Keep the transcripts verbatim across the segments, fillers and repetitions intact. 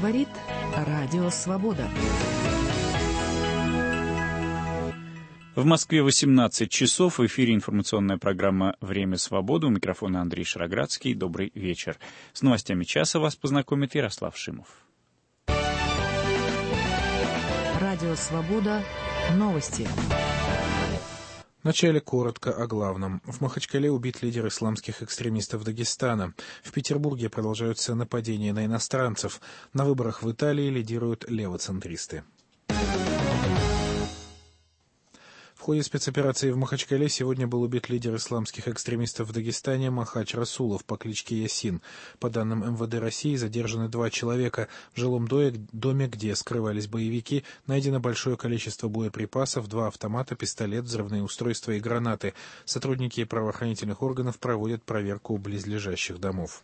Говорит Радио Свобода. В Москве восемнадцать часов. В эфире информационная программа «Время свободы». У микрофона Андрей Шароградский. Добрый вечер. С новостями часа вас познакомит Ярослав Шимов. Радио Свобода. Новости. Вначале коротко о главном. В Махачкале убит лидер исламских экстремистов Дагестана. В Петербурге продолжаются нападения на иностранцев. На выборах в Италии лидируют левоцентристы. В ходе спецоперации в Махачкале сегодня был убит лидер исламских экстремистов в Дагестане Махач Расулов по кличке Ясин. По данным эм вэ дэ России, задержаны два человека. В жилом доме, где скрывались боевики, найдено большое количество боеприпасов, два автомата, пистолет, взрывные устройства и гранаты. Сотрудники правоохранительных органов проводят проверку близлежащих домов.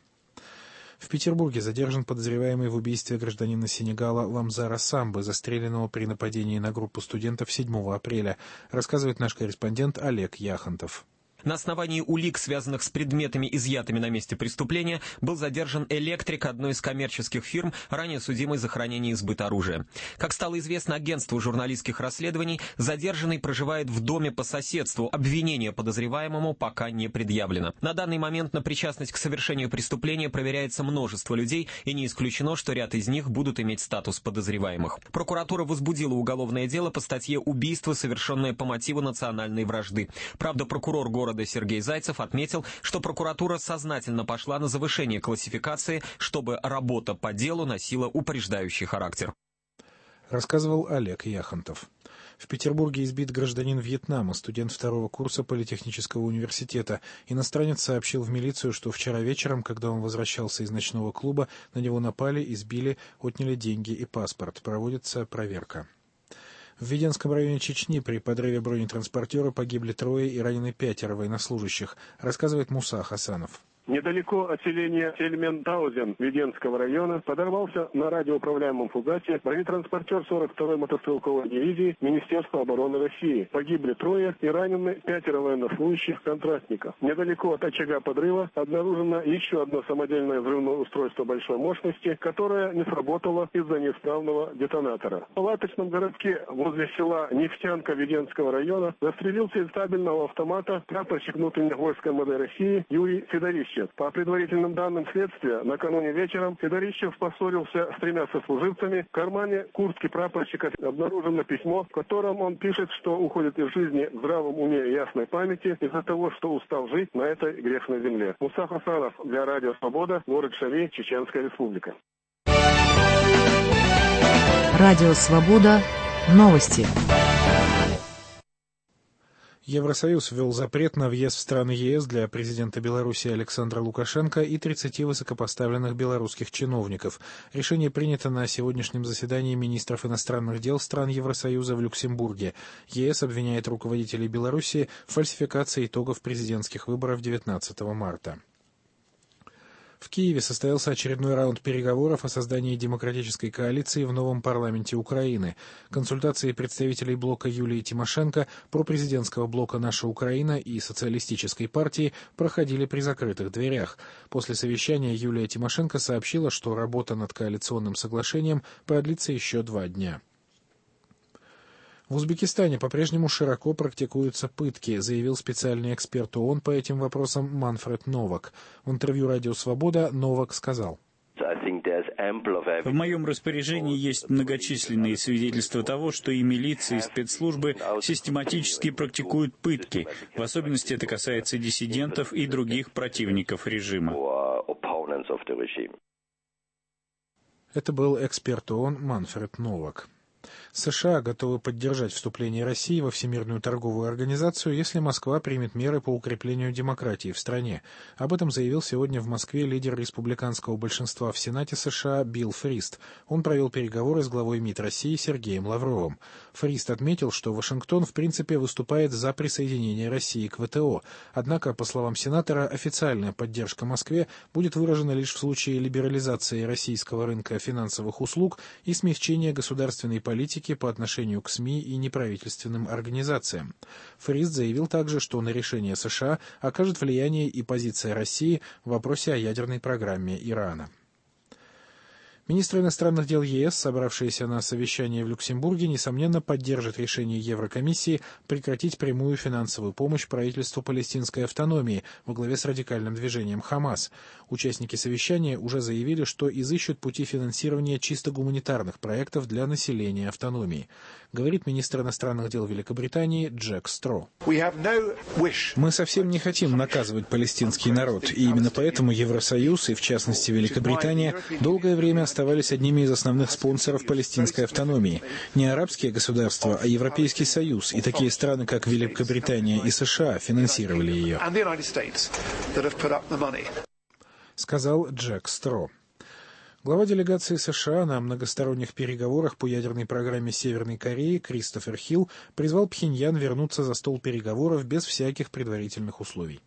В Петербурге задержан подозреваемый в убийстве гражданина Сенегала Ламзара Самбы, застреленного при нападении на группу студентов седьмого апреля, рассказывает наш корреспондент Олег Яхонтов. На основании улик, связанных с предметами, изъятыми на месте преступления, был задержан электрик одной из коммерческих фирм, ранее судимый за хранение и сбыт оружия. Как стало известно агентству журналистских расследований, задержанный проживает в доме по соседству. Обвинение подозреваемому пока не предъявлено. На данный момент на причастность к совершению преступления проверяется множество людей, и не исключено, что ряд из них будут иметь статус подозреваемых. Прокуратура возбудила уголовное дело по статье «Убийство, совершенное по мотиву национальной вражды». Правда, прокурор города Сергей Зайцев отметил, что прокуратура сознательно пошла на завышение классификации, чтобы работа по делу носила упреждающий характер. Рассказывал Олег Яхонтов. В Петербурге избит гражданин Вьетнама, студент второго курса Политехнического университета. Иностранец сообщил в милицию, что вчера вечером, когда он возвращался из ночного клуба, на него напали, избили, отняли деньги и паспорт. Проводится проверка. В Веденском районе Чечни при подрыве бронетранспортера погибли трое и ранены пятеро военнослужащих, рассказывает Муса Хасанов. Недалеко от селения Сельментаузен Веденского района подорвался на радиоуправляемом фугасе бронетранспортер сорок второй мотострелковой дивизии Министерства обороны России. Погибли трое и ранены пятеро военнослужащих контрактников. Недалеко от очага подрыва обнаружено еще одно самодельное взрывное устройство большой мощности, которое не сработало из-за неисправного детонатора. В палаточном городке возле села Нефтянка Веденского района застрелился из стабильного автомата прапорщик внутренних войск эм вэ дэ России Юрий Федорищев. По предварительным данным следствия, накануне вечером Федорищев поссорился с тремя сослуживцами. В кармане куртки прапорщика обнаружено письмо, в котором он пишет, что уходит из жизни в здравом уме и ясной памяти из-за того, что устал жить на этой грешной земле. Муса Хасанов для Радио Свобода, город Шали, Чеченская Республика. Радио Свобода. Новости. Евросоюз ввел запрет на въезд в страны е эс для президента Беларуси Александра Лукашенко и тридцати высокопоставленных белорусских чиновников. Решение принято на сегодняшнем заседании министров иностранных дел стран Евросоюза в Люксембурге. е эс обвиняет руководителей Беларуси в фальсификации итогов президентских выборов девятнадцатого марта. В Киеве состоялся очередной раунд переговоров о создании демократической коалиции в новом парламенте Украины. Консультации представителей блока Юлии Тимошенко, пропрезидентского блока «Наша Украина» и социалистической партии проходили при закрытых дверях. После совещания Юлия Тимошенко сообщила, что работа над коалиционным соглашением продлится еще два дня. В Узбекистане по-прежнему широко практикуются пытки, заявил специальный эксперт ООН по этим вопросам Манфред Новак. В интервью «Радио Свобода» Новак сказал: В моем распоряжении есть многочисленные свидетельства того, что и милиции, и спецслужбы систематически практикуют пытки. В особенности это касается диссидентов и других противников режима. Это был эксперт ООН Манфред Новак. США готовы поддержать вступление России во Всемирную торговую организацию, если Москва примет меры по укреплению демократии в стране. Об этом заявил сегодня в Москве лидер республиканского большинства в Сенате США Билл Фрист. Он провел переговоры с главой МИД России Сергеем Лавровым. Фрист отметил, что Вашингтон в принципе выступает за присоединение России к вэ тэ о. Однако, по словам сенатора, официальная поддержка Москве будет выражена лишь в случае либерализации российского рынка финансовых услуг и смягчения государственной политики по отношению к СМИ и неправительственным организациям. Фрист заявил также, что на решение США окажет влияние и позиция России в вопросе о ядерной программе Ирана. Министр иностранных дел ЕС, собравшийся на совещании в Люксембурге, несомненно поддержит решение Еврокомиссии прекратить прямую финансовую помощь правительству палестинской автономии во главе с радикальным движением «Хамас». Участники совещания уже заявили, что изыщут пути финансирования чисто гуманитарных проектов для населения автономии. Говорит министр иностранных дел Великобритании Джек Стро. Мы совсем не хотим наказывать палестинский народ, и именно поэтому Евросоюз, и в частности Великобритания, долгое время оставались одними из основных спонсоров палестинской автономии. Не арабские государства, а Европейский Союз и такие страны, как Великобритания и США, финансировали ее. Сказал Джек Стро. Глава делегации США на многосторонних переговорах по ядерной программе Северной Кореи Кристофер Хилл призвал Пхеньян вернуться за стол переговоров без всяких предварительных условий.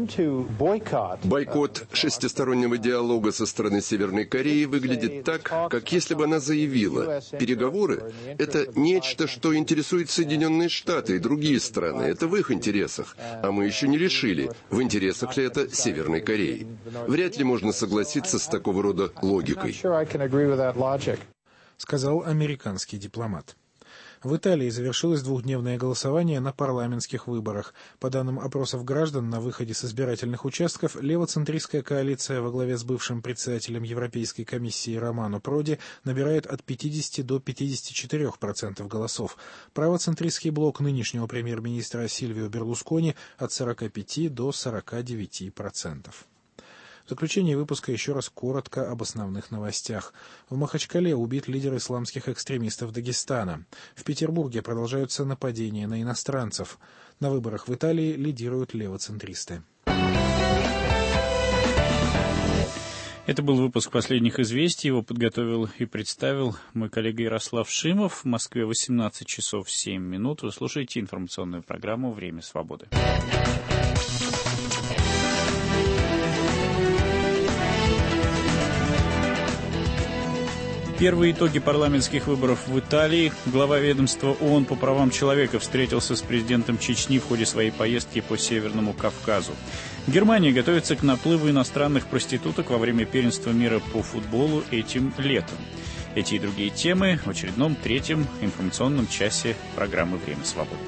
Бойкот шестистороннего диалога со стороны Северной Кореи выглядит так, как если бы она заявила: переговоры — это нечто, что интересует Соединенные Штаты и другие страны, это в их интересах, а мы еще не решили, в интересах ли это Северной Кореи. Вряд ли можно согласиться с такого рода логикой. Сказал американский дипломат. В Италии завершилось двухдневное голосование на парламентских выборах. По данным опросов граждан, на выходе с избирательных участков левоцентристская коалиция во главе с бывшим председателем Европейской комиссии Романо Проди набирает от пятидесяти до пятидесяти четырёх процентов голосов. Правоцентристский блок нынешнего премьер-министра Сильвио Берлускони от сорока пяти до сорока девяти процентов. В заключение выпуска еще раз коротко об основных новостях. В Махачкале убит лидер исламских экстремистов Дагестана. В Петербурге продолжаются нападения на иностранцев. На выборах в Италии лидируют левоцентристы. Это был выпуск последних известий. Его подготовил и представил мой коллега Ярослав Шимов. В Москве восемнадцать часов семь минут. Вы слушаете информационную программу «Время свободы». Первые итоги парламентских выборов в Италии. Глава ведомства ООН по правам человека встретился с президентом Чечни в ходе своей поездки по Северному Кавказу. Германия готовится к наплыву иностранных проституток во время первенства мира по футболу этим летом. Эти и другие темы в очередном третьем информационном часе программы «Время свободы».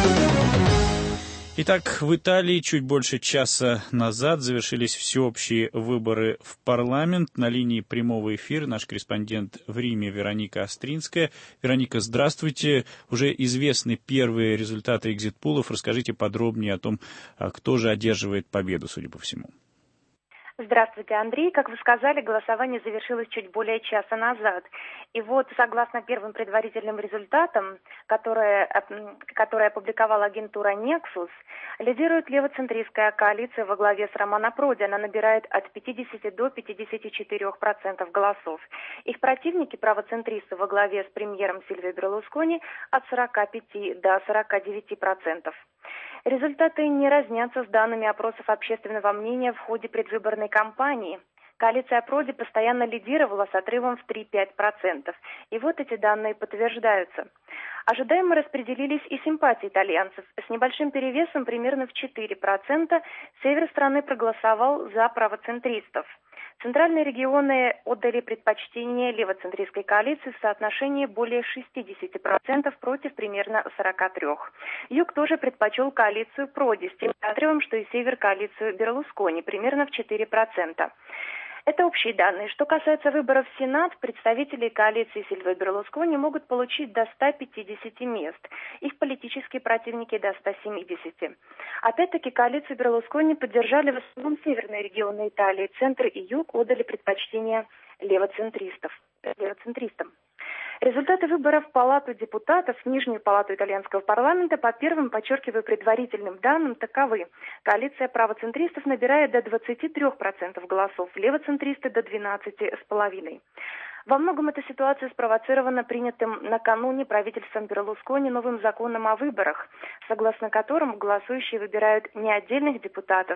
Итак, в Италии чуть больше часа назад завершились всеобщие выборы в парламент. На линии прямого эфира наш корреспондент в Риме Вероника Остринская. Вероника, здравствуйте. Уже известны первые результаты экзит-пулов. Расскажите подробнее о том, кто же одерживает победу, судя по всему. Здравствуйте, Андрей. Как вы сказали, голосование завершилось чуть более часа назад. И вот, согласно первым предварительным результатам, которые, которые опубликовала агентура Nexus, лидирует левоцентристская коалиция во главе с Романо Проди. Она набирает от пятидесяти до пятидесяти четырёх процентов голосов. Их противники, правоцентристы во главе с премьером Сильвио Берлускони, от сорока пяти до сорока девяти процентов. Результаты не разнятся с данными опросов общественного мнения в ходе предвыборной кампании. Коалиция Проди постоянно лидировала с отрывом в три-пять процентов. И вот эти данные подтверждаются. Ожидаемо распределились и симпатии итальянцев. С небольшим перевесом примерно в четыре процента север страны проголосовал за правоцентристов. Центральные регионы отдали предпочтение левоцентристской коалиции в соотношении более шестидесяти процентов против примерно сорока трёх процентов. Юг тоже предпочел коалицию Проди с тем отрывом, что и север коалицию Берлускони, примерно в четыре процента. Это общие данные. Что касается выборов в Сенат, представители коалиции Сильвио Берлускони могут получить до ста пятидесяти мест. Их политические противники до ста семидесяти. Опять-таки, коалицию Берлускони поддержали в основном северные регионы Италии. Центр и юг отдали предпочтение левоцентристов, левоцентристам. Результаты выборов в Палату депутатов, в Нижнюю палату итальянского парламента, по первым, подчеркиваю, предварительным данным таковы. Коалиция правоцентристов набирает до двадцати трёх процентов голосов, левоцентристы до двенадцати целых пяти десятых. Во многом эта ситуация спровоцирована принятым накануне правительством Берлускони новым законом о выборах, согласно которому голосующие выбирают не отдельных депутатов,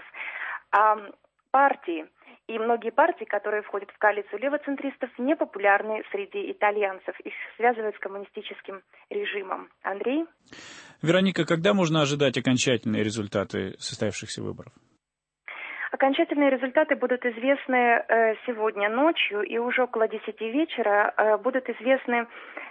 а партии. И многие партии, которые входят в коалицию левоцентристов, не популярны среди итальянцев. Их связывают с коммунистическим режимом. Андрей? Вероника, когда можно ожидать окончательные результаты состоявшихся выборов? Окончательные результаты будут известны сегодня ночью, и уже около десяти вечера будут известны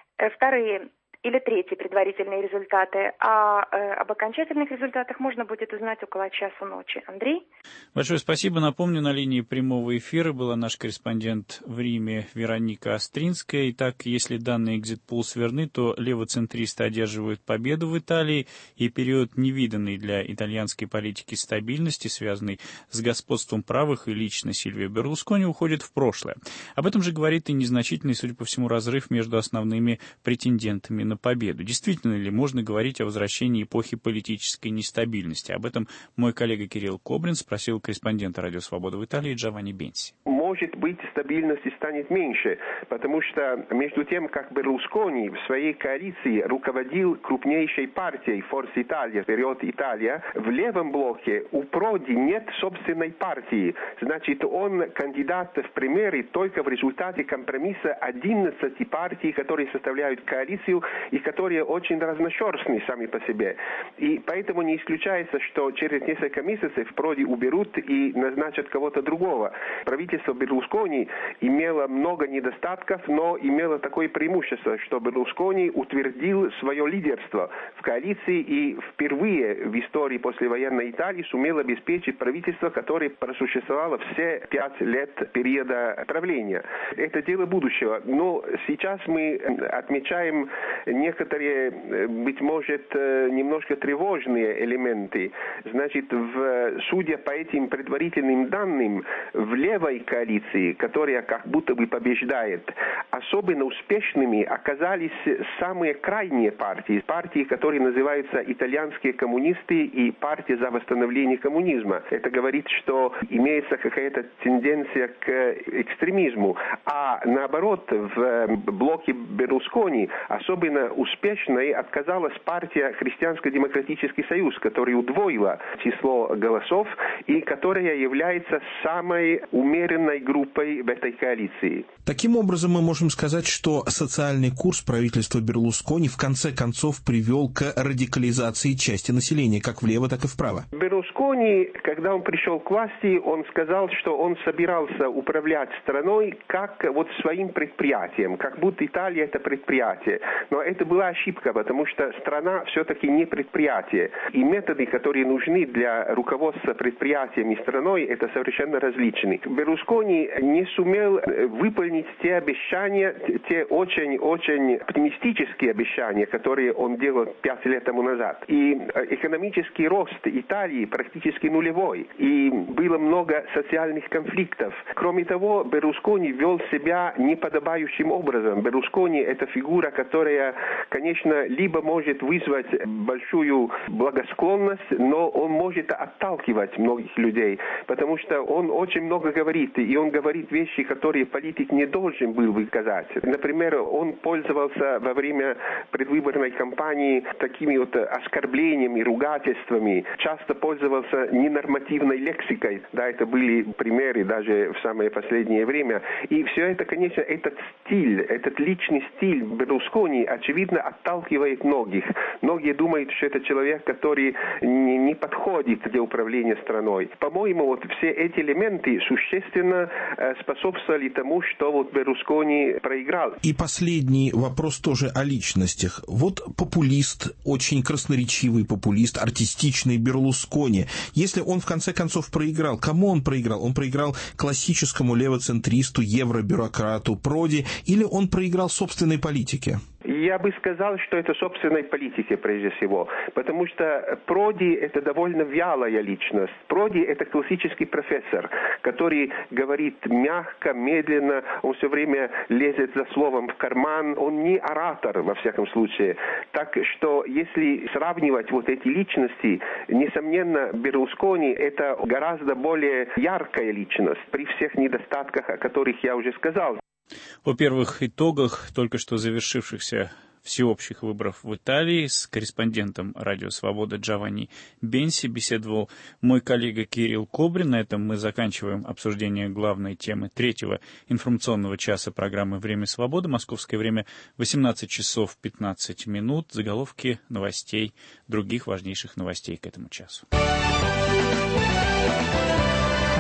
вторые или третьи предварительные результаты, а э, об окончательных результатах можно будет узнать около часа ночи. Андрей? Большое спасибо. Напомню, на линии прямого эфира была наш корреспондент в Риме Вероника Остринская. Итак, если данные экзит-полс верны, то левоцентристы одерживают победу в Италии, и период невиданной для итальянской политики стабильности, связанный с господством правых и лично Сильвио Берлускони, уходит в прошлое. Об этом же говорит и незначительный, судя по всему, разрыв между основными претендентами на победу. Действительно ли можно говорить о возвращении эпохи политической нестабильности? Об этом мой коллега Кирилл Кобрин спросил корреспондента «Радио Свобода» в Италии Джованни Бенси. Может быть, стабильности станет меньше, потому что между тем, как Берлускони в своей коалиции руководил крупнейшей партией «Форса Италия», «Вперед Италия», в левом блоке у Проди нет собственной партии. Значит, он кандидат в премьеры только в результате компромисса одиннадцати партий, которые составляют коалицию, и которые очень разношерстны сами по себе. И поэтому не исключается, что через несколько месяцев Проди уберут и назначат кого-то другого. Правительство Берлускони имело много недостатков, но имело такое преимущество, что Берлускони утвердил свое лидерство в коалиции и впервые в истории послевоенной Италии сумел обеспечить правительство, которое просуществовало все пять лет периода правления. Это дело будущего. Но сейчас мы отмечаем некоторые, быть может, немножко тревожные элементы. Значит, в, судя по этим предварительным данным, в левой коалиции, которая как будто бы побеждает, особенно успешными оказались самые крайние партии. Партии, которые называются итальянские коммунисты и партия за восстановление коммунизма. Это говорит, что имеется какая-то тенденция к экстремизму. А наоборот, в блоке Берлускони особенно успешной оказалась партия Христианско-демократический союз, которая удвоила число голосов и которая является самой умеренной группой в этой коалиции. Таким образом, мы можем сказать, что социальный курс правительства Берлускони в конце концов привел к радикализации части населения, как влево, так и вправо. Берлускони, когда он пришел к власти, он сказал, что он собирался управлять страной как вот своим предприятием, как будто Италия это предприятие. Но это была ошибка, потому что страна все-таки не предприятие. И методы, которые нужны для руководства предприятием и страной, это совершенно различны. Берлускони не сумел выполнить те обещания, те очень-очень оптимистические обещания, которые он делал пять лет тому назад. И экономический рост Италии практически нулевой. И было много социальных конфликтов. Кроме того, Берлускони вел себя неподобающим образом. Берлускони – это фигура, которая, конечно, либо может вызвать большую благосклонность, но он может отталкивать многих людей, потому что он очень много говорит, и он говорит вещи, которые политик не должен был выказать. Например, он пользовался во время предвыборной кампании такими вот оскорблениями, ругательствами, часто пользовался ненормативной лексикой. Да, это были примеры даже в самое последнее время. И все это, конечно, этот стиль, этот личный стиль Берлускони, очевидно, отталкивает многих. Многие думают, что это человек, который не, не подходит для управления страной. По-моему, вот все эти элементы существенно э, способствовали тому, что вот Берлускони проиграл. И последний вопрос тоже о личностях. Вот популист, очень красноречивый популист, артистичный Берлускони. Если он в конце концов проиграл, кому он проиграл? Он проиграл классическому левоцентристу, евробюрократу Проди, или он проиграл собственной политике? Я бы сказал, что это собственной политике прежде всего, потому что Проди – это довольно вялая личность. Проди – это классический профессор, который говорит мягко, медленно, он все время лезет за словом в карман, он не оратор, во всяком случае. Так что, если сравнивать вот эти личности, несомненно, Берлускони – это гораздо более яркая личность при всех недостатках, о которых я уже сказал. О первых итогах только что завершившихся всеобщих выборов в Италии с корреспондентом «Радио Свобода» Джованни Бенси беседовал мой коллега Кирилл Кобрин. На этом мы заканчиваем обсуждение главной темы третьего информационного часа программы «Время свободы». Московское время восемнадцать часов пятнадцать минут. Заголовки новостей, других важнейших новостей к этому часу.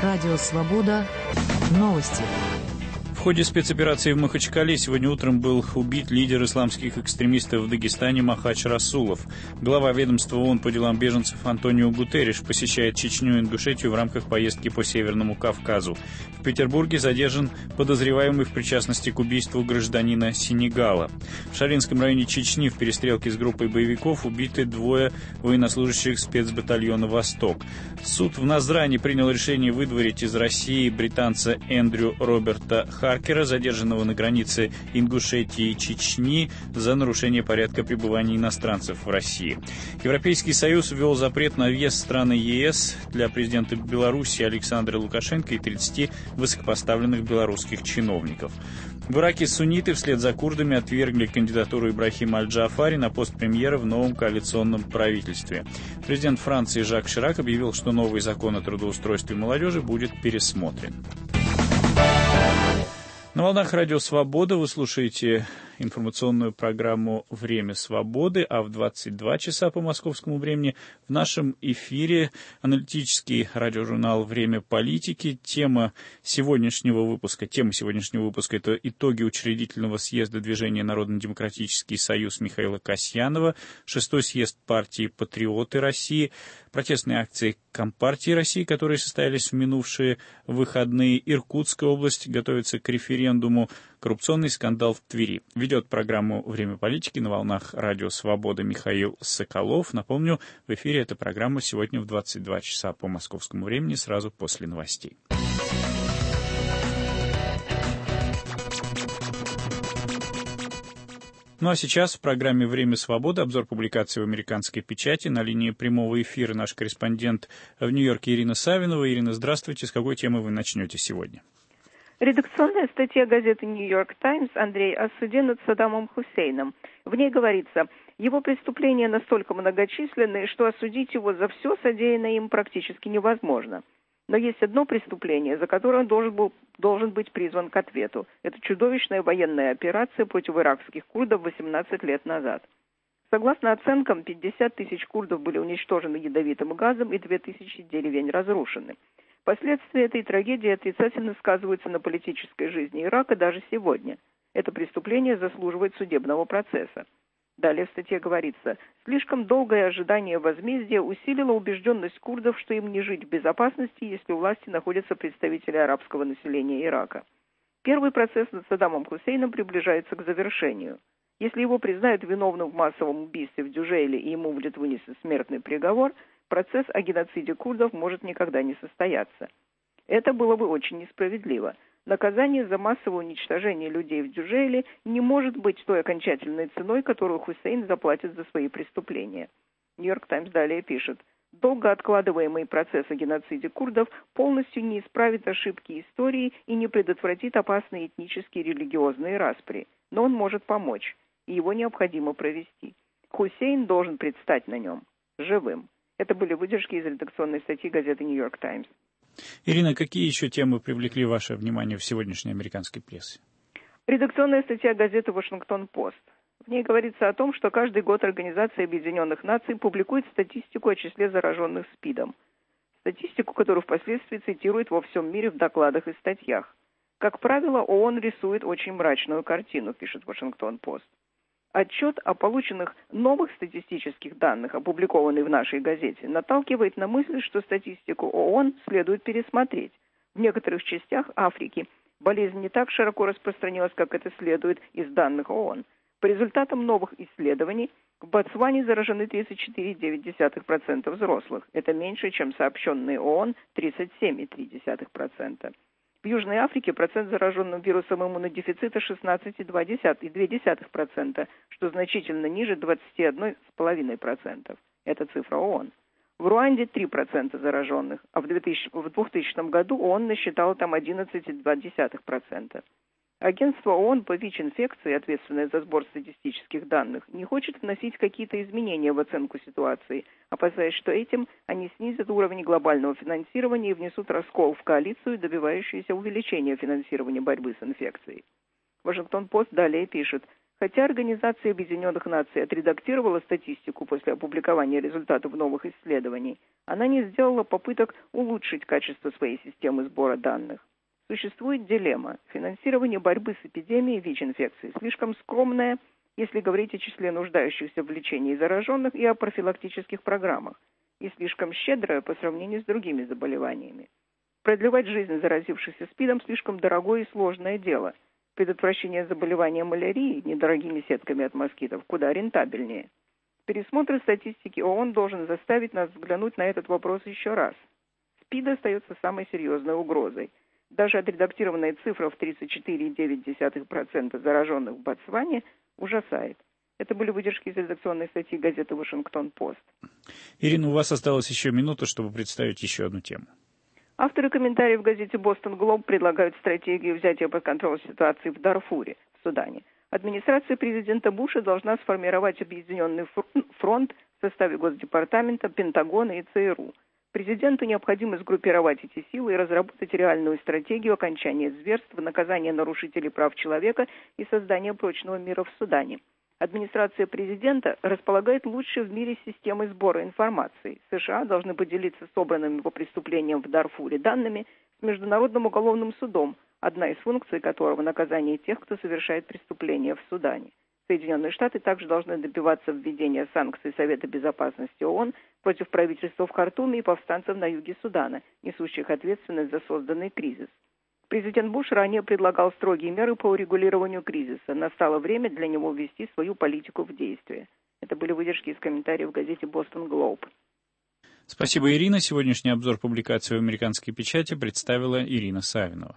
Радио «Свобода». Новости. В ходе спецоперации в Махачкале сегодня утром был убит лидер исламских экстремистов в Дагестане Махач Расулов. Глава ведомства ООН по делам беженцев Антонио Гутерриш посещает Чечню и Ингушетию в рамках поездки по Северному Кавказу. В Петербурге задержан подозреваемый в причастности к убийству гражданина Сенегала. В Шаринском районе Чечни в перестрелке с группой боевиков убиты двое военнослужащих спецбатальона «Восток». Суд в Назрани принял решение выдворить из России британца Эндрю Роберта Харкера, задержанного на границе Ингушетии и Чечни за нарушение порядка пребывания иностранцев в России. Европейский Союз ввел запрет на въезд в страны ЕС для президента Беларуси Александра Лукашенко и тридцати высокопоставленных белорусских чиновников. В Ираке сунниты вслед за курдами отвергли кандидатуру Ибрахима Аль-Джаафари на пост премьера в новом коалиционном правительстве. Президент Франции Жак Ширак объявил, что новый закон о трудоустройстве молодежи будет пересмотрен. На волнах Радио Свобода вы слушаете информационную программу «Время свободы», а в двадцать два часа по московскому времени в нашем эфире аналитический радиожурнал «Время политики». Тема сегодняшнего выпуска, тема сегодняшнего выпуска – это итоги учредительного съезда движения «Народно-демократический союз» Михаила Касьянова, шестой съезд партии «Патриоты России», протестные акции Компартии России, которые состоялись в минувшие выходные. Иркутская область готовится к референдуму, коррупционный скандал в Твери. Ведет программу «Время политики» на волнах Радио Свобода Михаил Соколов. Напомню, в эфире эта программа сегодня в двадцать два часа по московскому времени, сразу после новостей. Ну а сейчас в программе «Время свободы» обзор публикаций в американской печати. На линии прямого эфира наш корреспондент в Нью-Йорке Ирина Савинова. Ирина, здравствуйте. С какой темы вы начнете сегодня? Редакционная статья газеты «Нью-Йорк Таймс» Андрей о суде над Саддамом Хусейном. В ней говорится, его преступления настолько многочисленны, что осудить его за все содеянное им практически невозможно. Но есть одно преступление, за которое он должен, был, должен быть призван к ответу. Это чудовищная военная операция против иракских курдов восемнадцать лет назад. Согласно оценкам, пятьдесят тысяч курдов были уничтожены ядовитым газом и две тысячи деревень разрушены. Последствия этой трагедии отрицательно сказываются на политической жизни Ирака даже сегодня. Это преступление заслуживает судебного процесса. Далее в статье говорится, слишком долгое ожидание возмездия усилило убежденность курдов, что им не жить в безопасности, если у власти находятся представители арабского населения Ирака. Первый процесс над Саддамом Хусейном приближается к завершению. Если его признают виновным в массовом убийстве в Дюжейле и ему будет вынесен смертный приговор, процесс о геноциде курдов может никогда не состояться. Это было бы очень несправедливо. Наказание за массовое уничтожение людей в Дюжейле не может быть той окончательной ценой, которую Хусейн заплатит за свои преступления. Нью-Йорк Таймс далее пишет, долго откладываемый процесс о геноциде курдов полностью не исправит ошибки истории и не предотвратит опасные этнические и религиозные распри, но он может помочь, и его необходимо провести. Хусейн должен предстать на нем живым. Это были выдержки из редакционной статьи газеты «Нью-Йорк Таймс». Ирина, какие еще темы привлекли ваше внимание в сегодняшней американской прессе? Редакционная статья газеты «Вашингтон-Пост». В ней говорится о том, что каждый год Организация Объединенных Наций публикует статистику о числе зараженных СПИДом. Статистику, которую впоследствии цитируют во всем мире в докладах и статьях. Как правило, ООН рисует очень мрачную картину, пишет «Вашингтон-Пост». Отчет о полученных новых статистических данных, опубликованный в нашей газете, наталкивает на мысль, что статистику ООН следует пересмотреть. В некоторых частях Африки болезнь не так широко распространилась, как это следует из данных ООН. По результатам новых исследований в Ботсване заражены тридцать четыре целых девять десятых процента взрослых. Это меньше, чем сообщенные ООН тридцать семь целых три десятых процента. В Южной Африке процент зараженных вирусом иммунодефицита шестнадцать целых две десятых процента, что значительно ниже двадцать один целых пять десятых процента. Это цифра ООН. В Руанде три процента зараженных, а в двухтысячном году ООН насчитала там одиннадцать целых два десятых процента. Агентство ООН по ВИЧ-инфекции, ответственное за сбор статистических данных, не хочет вносить какие-то изменения в оценку ситуации, опасаясь, что этим они снизят уровень глобального финансирования и внесут раскол в коалицию, добивающуюся увеличения финансирования борьбы с инфекцией. Вашингтон-Пост далее пишет, Хотя Организация Объединенных Наций отредактировала статистику после опубликования результатов новых исследований, она не сделала попыток улучшить качество своей системы сбора данных. Существует дилемма. Финансирование борьбы с эпидемией ВИЧ-инфекции слишком скромное, если говорить о числе нуждающихся в лечении зараженных и о профилактических программах, и слишком щедрое по сравнению с другими заболеваниями. Продлевать жизнь заразившихся СПИДом слишком дорогое и сложное дело. Предотвращение заболевания малярией недорогими сетками от москитов куда рентабельнее. Пересмотр статистики ООН должен заставить нас взглянуть на этот вопрос еще раз. СПИД остается самой серьезной угрозой. Даже отредактированная цифра в тридцать четыре целых девять десятых процента зараженных в Ботсване ужасает. Это были выдержки из редакционной статьи газеты «Вашингтон-Пост». Ирина, у вас осталось еще минута, чтобы представить еще одну тему. Авторы комментариев в газете «Бостон Глоб» предлагают стратегию взятия под контроль ситуации в Дарфуре, в Судане. Администрация президента Буша должна сформировать объединенный фронт в составе Госдепартамента, Пентагона и ЦРУ. Президенту необходимо сгруппировать эти силы и разработать реальную стратегию окончания зверств, наказания нарушителей прав человека и создания прочного мира в Судане. Администрация президента располагает лучшей в мире системой сбора информации. США должны поделиться собранными по преступлениям в Дарфуре данными с Международным уголовным судом, одна из функций которого – наказание тех, кто совершает преступления в Судане. Соединенные Штаты также должны добиваться введения санкций Совета Безопасности ООН против правительства в Хартуме и повстанцев на юге Судана, несущих ответственность за созданный кризис. Президент Буш ранее предлагал строгие меры по урегулированию кризиса. Настало время для него ввести свою политику в действие. Это были выдержки из комментариев в газете «Бостон Глоб». Спасибо, Ирина. Сегодняшний обзор публикации в американской печати представила Ирина Савинова.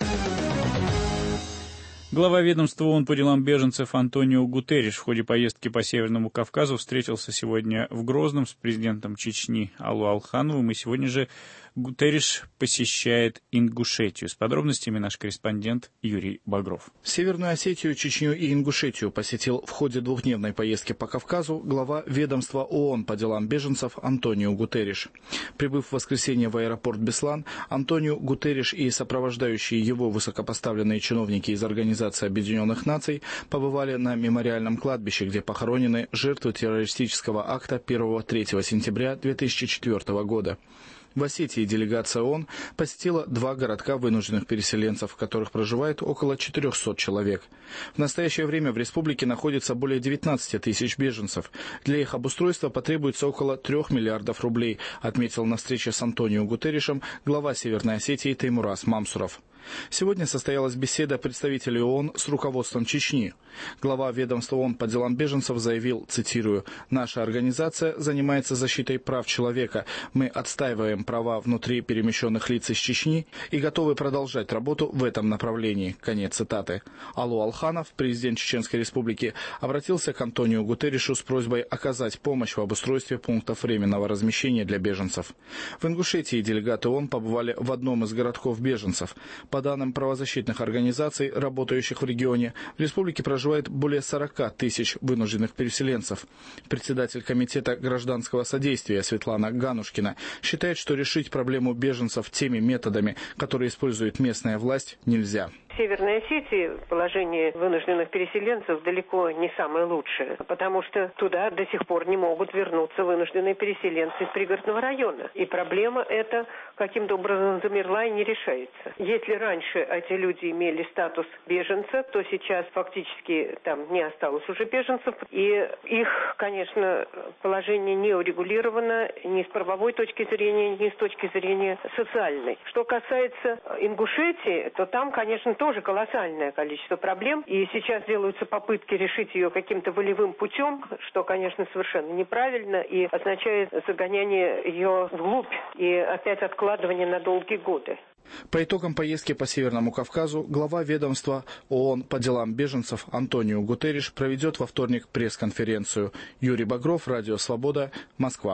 Глава ведомства ООН по делам беженцев Антонио Гутерриш в ходе поездки по Северному Кавказу встретился сегодня в Грозном с президентом Чечни Аллу Алхановым, и сегодня же Гутерриш посещает Ингушетию. С подробностями наш корреспондент Юрий Багров. Северную Осетию, Чечню и Ингушетию посетил в ходе двухдневной поездки по Кавказу глава ведомства ООН по делам беженцев Антонио Гутерриш. Прибыв в воскресенье в аэропорт Беслан, Антонио Гутерриш и сопровождающие его высокопоставленные чиновники из Организации Объединенных Наций побывали на мемориальном кладбище, где похоронены жертвы террористического акта первого-третьего сентября две тысячи четвёртого года. В Осетии делегация ООН посетила два городка вынужденных переселенцев, в которых проживает около четырехсот человек. В настоящее время в республике находится более девятнадцати тысяч беженцев. Для их обустройства потребуется около трех миллиардов рублей, отметил на встрече с Антонио Гутерришем глава Северной Осетии Теймураз Мамсуров. Сегодня состоялась беседа представителей ООН с руководством Чечни. Глава ведомства ООН по делам беженцев заявил, цитирую, «Наша организация занимается защитой прав человека. Мы отстаиваем права внутри перемещенных лиц из Чечни и готовы продолжать работу в этом направлении». Конец цитаты. Алу Алханов, президент Чеченской Республики, обратился к Антонио Гутерришу с просьбой оказать помощь в обустройстве пунктов временного размещения для беженцев. В Ингушетии делегаты ООН побывали в одном из городков беженцев. По данным правозащитных организаций, работающих в регионе, в республике проживает более сорока тысяч вынужденных переселенцев. Председатель комитета гражданского содействия Светлана Ганушкина считает, что решить проблему беженцев теми методами, которые использует местная власть, нельзя. В Северной Осетии положение вынужденных переселенцев далеко не самое лучшее, потому что туда до сих пор не могут вернуться вынужденные переселенцы из пригородного района. И проблема эта каким-то образом замерла и не решается. Если раньше эти люди имели статус беженца, то сейчас фактически там не осталось уже беженцев. И их, конечно, положение не урегулировано ни с правовой точки зрения, ни с точки зрения социальной. Что касается Ингушетии, то там, конечно, тоже тоже колоссальное количество проблем, и сейчас делаются попытки решить ее каким-то волевым путем, что, конечно, совершенно неправильно и означает загоняние ее вглубь и опять откладывание на долгие годы. По итогам поездки по Северному Кавказу глава ведомства ООН по делам беженцев Антонио Гутерриш проведет во вторник пресс-конференцию. Юрий Багров, Радио Свобода, Москва.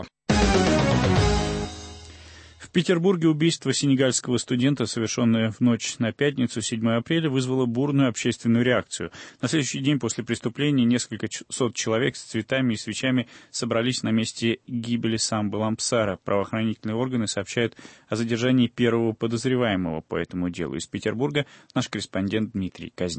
В Петербурге убийство сенегальского студента, совершенное в ночь на пятницу, седьмого апреля, вызвало бурную общественную реакцию. На следующий день после преступления несколько сот человек с цветами и свечами собрались на месте гибели Самбы Лампсара. Правоохранительные органы сообщают о задержании первого подозреваемого по этому делу. Из Петербурга наш корреспондент Дмитрий Казнин.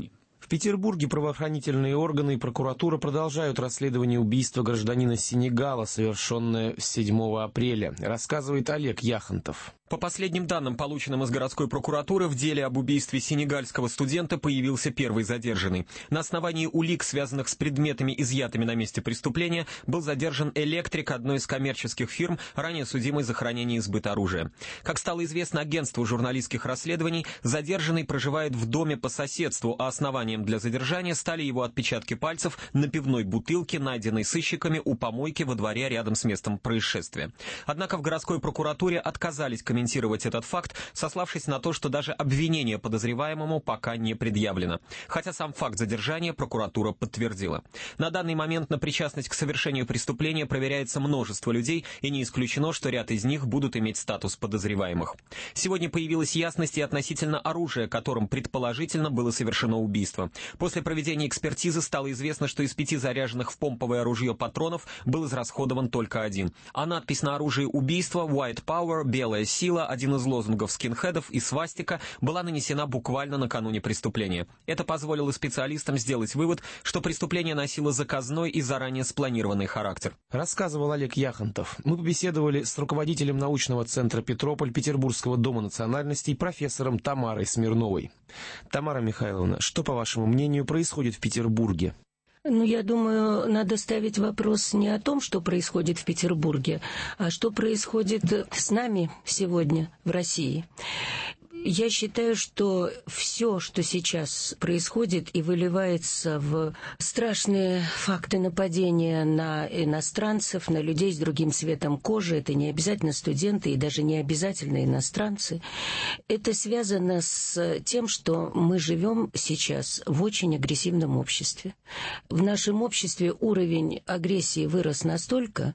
В Петербурге правоохранительные органы и прокуратура продолжают расследование убийства гражданина Сенегала, совершенное седьмого апреля, рассказывает Олег Яхонтов. По последним данным, полученным из городской прокуратуры, в деле об убийстве сенегальского студента появился первый задержанный. На основании улик, связанных с предметами, изъятыми на месте преступления, был задержан электрик одной из коммерческих фирм, ранее судимый за хранение и сбыт оружия. Как стало известно агентству журналистских расследований, задержанный проживает в доме по соседству, а основанием для задержания стали его отпечатки пальцев на пивной бутылке, найденной сыщиками у помойки во дворе рядом с местом происшествия. Однако в городской прокуратуре отказались комментировать этот факт, сославшись на то, что даже обвинение подозреваемому пока не предъявлено. Хотя сам факт задержания прокуратура подтвердила. На данный момент на причастность к совершению преступления проверяется множество людей, и не исключено, что ряд из них будут иметь статус подозреваемых. Сегодня появилась ясность и относительно оружия, которым предположительно было совершено убийство. После проведения экспертизы стало известно, что из пяти заряженных в помповое ружье патронов был израсходован только один. А надпись на оружии убийства «White Power», «Белая сила», один из лозунгов скинхедов и свастика, была нанесена буквально накануне преступления. Это позволило специалистам сделать вывод, что преступление носило заказной и заранее спланированный характер. Рассказывал Олег Яхонтов. Мы побеседовали с руководителем научного центра «Петрополь» Петербургского дома национальностей профессором Тамарой Смирновой. Тамара Михайловна, что, по вашему мнению, происходит в Петербурге? Ну, я думаю, надо ставить вопрос не о том, что происходит в Петербурге, а что происходит с нами сегодня в России. Я считаю, что все, что сейчас происходит и выливается в страшные факты нападения на иностранцев, на людей с другим цветом кожи, это не обязательно студенты и даже не обязательно иностранцы, это связано с тем, что мы живем сейчас в очень агрессивном обществе. В нашем обществе уровень агрессии вырос настолько,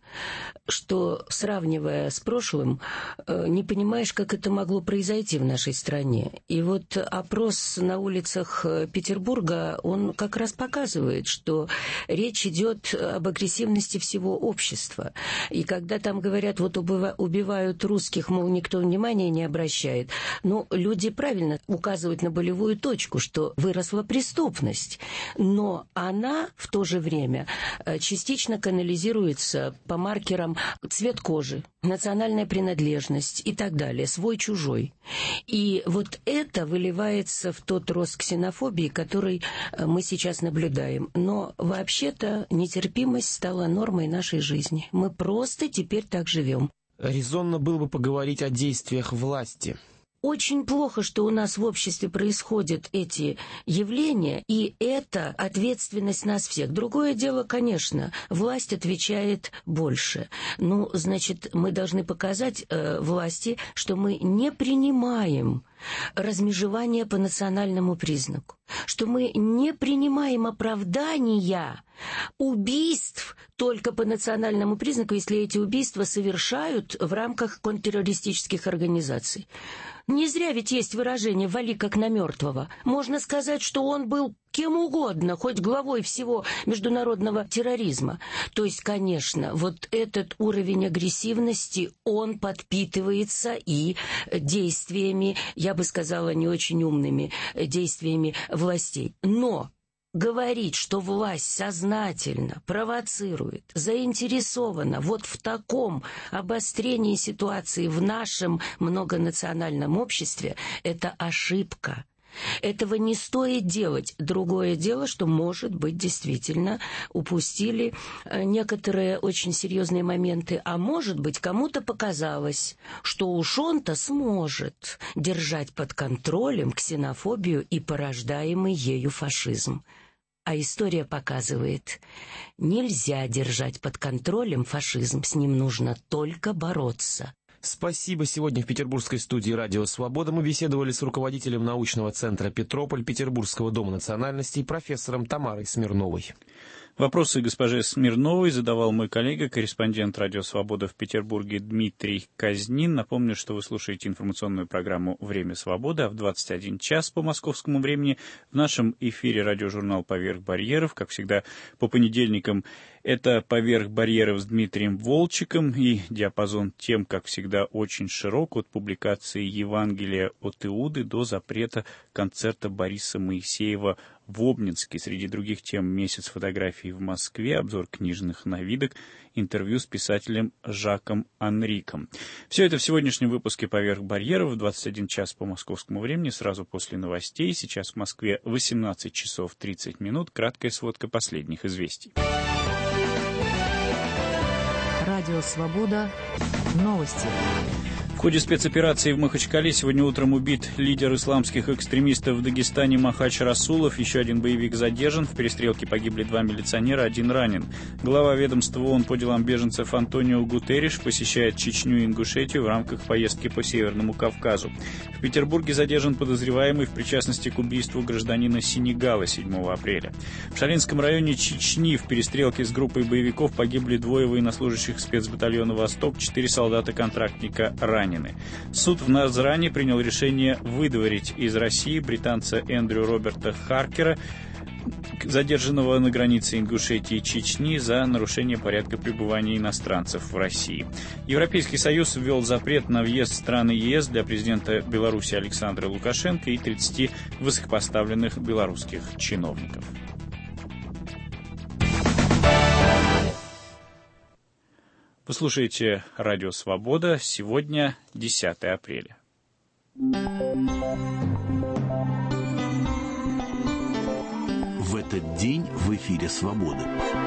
что, сравнивая с прошлым, не понимаешь, как это могло произойти в нашей стране. И вот опрос на улицах Петербурга, он как раз показывает, что речь идет об агрессивности всего общества. И когда там говорят, вот убивают русских, мол, никто внимания не обращает, ну, люди правильно указывают на болевую точку, что выросла преступность. Но она в то же время частично канализируется по маркерам цвет кожи, национальная принадлежность и так далее, свой-чужой. И вот это выливается в тот рост ксенофобии, который мы сейчас наблюдаем. Но вообще-то нетерпимость стала нормой нашей жизни. Мы просто теперь так живем. Резонно было бы поговорить о действиях власти. Очень плохо, что у нас в обществе происходят эти явления, и это ответственность нас всех. Другое дело, конечно, власть отвечает больше. Ну, значит, мы должны показать э, власти, что мы не принимаем размежевание по национальному признаку, что мы не принимаем оправдания убийств только по национальному признаку, если эти убийства совершают в рамках контртеррористических организаций. Не зря ведь есть выражение «вали как на мертвого». Можно сказать, что он был кем угодно, хоть главой всего международного терроризма. То есть, конечно, вот этот уровень агрессивности, он подпитывается и действиями, я бы сказала, не очень умными действиями властей. Но говорить, что власть сознательно провоцирует, заинтересована вот в таком обострении ситуации в нашем многонациональном обществе, это ошибка. Этого не стоит делать. Другое дело, что, может быть, действительно упустили некоторые очень серьезные моменты, а может быть, кому-то показалось, что уж он-то сможет держать под контролем ксенофобию и порождаемый ею фашизм. А история показывает, нельзя держать под контролем фашизм, с ним нужно только бороться. Спасибо. Сегодня в петербургской студии «Радио Свобода» мы беседовали с руководителем научного центра «Петрополь» Петербургского дома национальностей профессором Тамарой Смирновой. Вопросы госпоже Смирновой задавал мой коллега, корреспондент «Радио Свобода» в Петербурге Дмитрий Казнин. Напомню, что вы слушаете информационную программу «Время свободы», а в двадцать один час по московскому времени в нашем эфире радиожурнал «Поверх барьеров». Как всегда, по понедельникам это «Поверх барьеров» с Дмитрием Волчиком, и диапазон тем, как всегда, очень широк, от публикации Евангелия от Иуды до запрета концерта Бориса Моисеева в Обнинске. Среди других тем месяц фотографий в Москве, обзор книжных новинок, интервью с писателем Жаком Анриком. Все это в сегодняшнем выпуске «Поверх барьеров» в двадцать один час по московскому времени, сразу после новостей. Сейчас в Москве восемнадцать часов тридцать минут. Краткая сводка последних известий. Радио «Свобода». Новости. В ходе спецоперации в Махачкале сегодня утром убит лидер исламских экстремистов в Дагестане Махач Расулов. Еще один боевик задержан. В перестрелке погибли два милиционера, один ранен. Глава ведомства ООН по делам беженцев Антонио Гутерриш посещает Чечню и Ингушетию в рамках поездки по Северному Кавказу. В Петербурге задержан подозреваемый в причастности к убийству гражданина Сенегала седьмого апреля. В Шалинском районе Чечни в перестрелке с группой боевиков погибли двое военнослужащих спецбатальона «Восток», четыре солдата-контрактника ранены. Суд в Назране принял решение выдворить из России британца Эндрю Роберта Харкера, задержанного на границе Ингушетии и Чечни за нарушение порядка пребывания иностранцев в России. Европейский Союз ввел запрет на въезд в страны ЕС для президента Беларуси Александра Лукашенко и тридцати высокопоставленных белорусских чиновников. Вы слушаете Радио Свобода. Сегодня десятое апреля. В этот день в эфире «Свободы».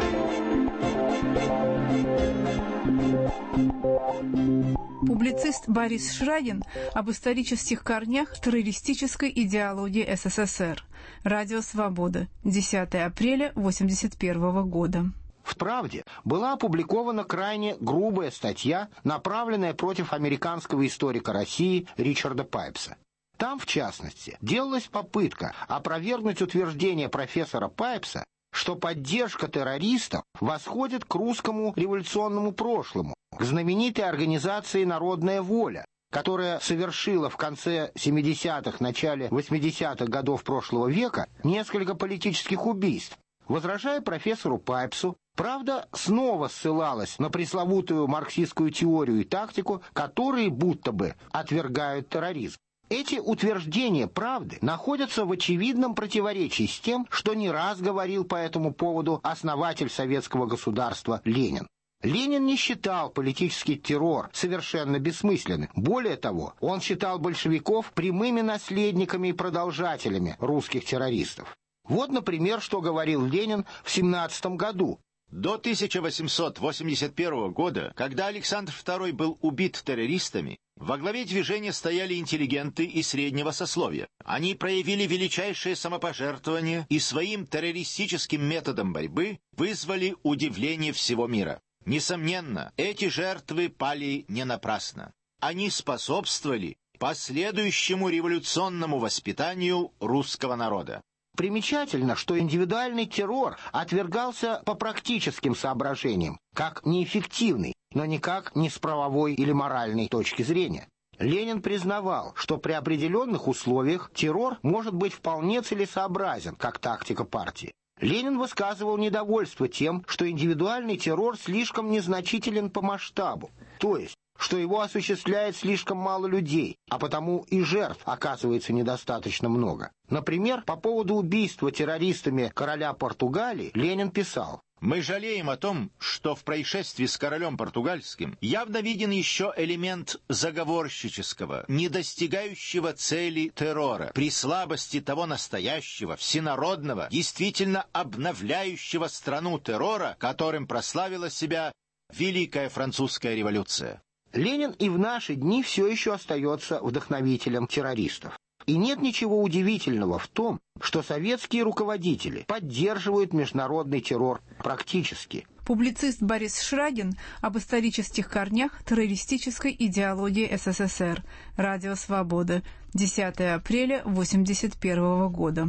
Публицист Борис Шрагин об исторических корнях террористической идеологии СССР. Радио «Свобода». десятое апреля восемьдесят первого года. В «Правде» была опубликована крайне грубая статья, направленная против американского историка России Ричарда Пайпса. Там, в частности, делалась попытка опровергнуть утверждение профессора Пайпса, что поддержка террористов восходит к русскому революционному прошлому, к знаменитой организации «Народная воля», которая совершила в конце семидесятых, начале восьмидесятых годов прошлого века несколько политических убийств. Возражая профессору Пайпсу, «Правда» снова ссылалась на пресловутую марксистскую теорию и тактику, которые будто бы отвергают терроризм. Эти утверждения «Правды» находятся в очевидном противоречии с тем, что не раз говорил по этому поводу основатель советского государства Ленин. Ленин не считал политический террор совершенно бессмысленным. Более того, он считал большевиков прямыми наследниками и продолжателями русских террористов. Вот, например, что говорил Ленин в семнадцатом году. До тысяча восемьсот восемьдесят первого года, когда Александр второй был убит террористами, во главе движения стояли интеллигенты из среднего сословия. Они проявили величайшее самопожертвование и своим террористическим методом борьбы вызвали удивление всего мира. Несомненно, эти жертвы пали не напрасно. Они способствовали последующему революционному воспитанию русского народа. Примечательно, что индивидуальный террор отвергался по практическим соображениям, как неэффективный, но никак не с правовой или моральной точки зрения. Ленин признавал, что при определенных условиях террор может быть вполне целесообразен, как тактика партии. Ленин высказывал недовольство тем, что индивидуальный террор слишком незначителен по масштабу, то есть, что его осуществляет слишком мало людей, а потому и жертв оказывается недостаточно много. Например, по поводу убийства террористами короля Португалии Ленин писал: «Мы жалеем о том, что в происшествии с королем португальским явно виден еще элемент заговорщического, не достигающего цели террора, при слабости того настоящего, всенародного, действительно обновляющего страну террора, которым прославила себя Великая Французская революция». Ленин и в наши дни все еще остается вдохновителем террористов. И нет ничего удивительного в том, что советские руководители поддерживают международный террор практически. Публицист Борис Шрагин об исторических корнях террористической идеологии СССР. Радио «Свобода». десятое апреля восемьдесят первого года.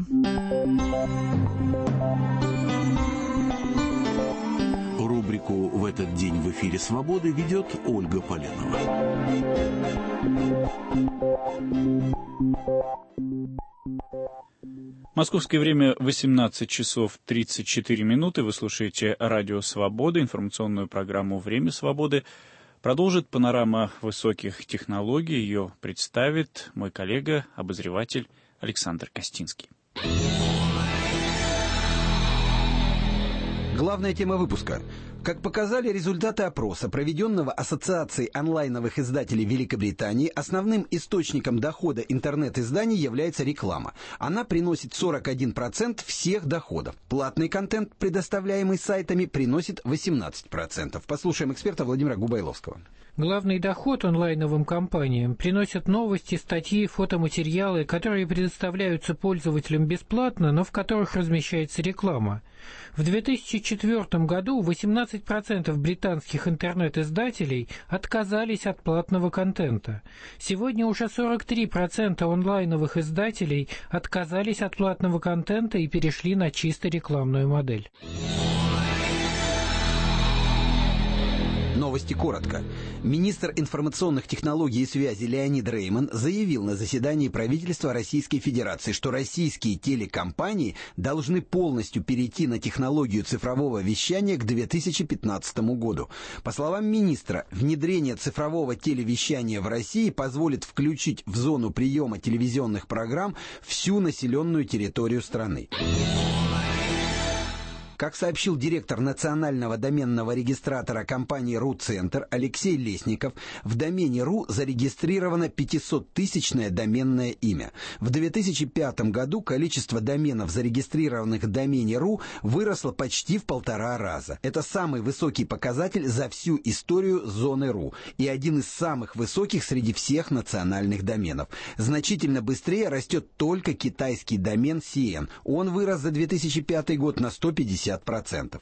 Рубрику «В этот день в эфире «Свободы» ведет Ольга Поленова. Московское время восемнадцать часов тридцать четыре минуты. Вы слушаете Радио «Свобода», информационную программу «Время свободы». Продолжит панорама высоких технологий. Ее представит мой коллега, обозреватель Александр Костинский. Главная тема выпуска. Как показали результаты опроса, проведенного Ассоциацией онлайновых издателей Великобритании, основным источником дохода интернет-изданий является реклама. Она приносит сорок один процент всех доходов. Платный контент, предоставляемый сайтами, приносит восемнадцать процентов. Послушаем эксперта Владимира Губайловского. Главный доход онлайновым компаниям приносят новости, статьи, фотоматериалы, которые предоставляются пользователям бесплатно, но в которых размещается реклама. В две тысячи четвёртом году восемнадцать процентов британских интернет-издателей отказались от платного контента. Сегодня уже сорок три процента онлайновых издателей отказались от платного контента и перешли на чисто рекламную модель. Новости коротко. Министр информационных технологий и связи Леонид Рейман заявил на заседании правительства Российской Федерации, что российские телекомпании должны полностью перейти на технологию цифрового вещания к две тысячи пятнадцатому году. По словам министра, внедрение цифрового телевещания в России позволит включить в зону приема телевизионных программ всю населенную территорию страны. Как сообщил директор национального доменного регистратора компании РУ-Центр Алексей Лесников, в домене РУ зарегистрировано пятисоттысячное доменное имя. В две тысячи пятом году количество доменов, зарегистрированных в домене РУ, выросло почти в полтора раза. Это самый высокий показатель за всю историю зоны РУ и один из самых высоких среди всех национальных доменов. Значительно быстрее растет только китайский домен си эн. Он вырос за две тысячи пятый год на сто пятьдесят процентов.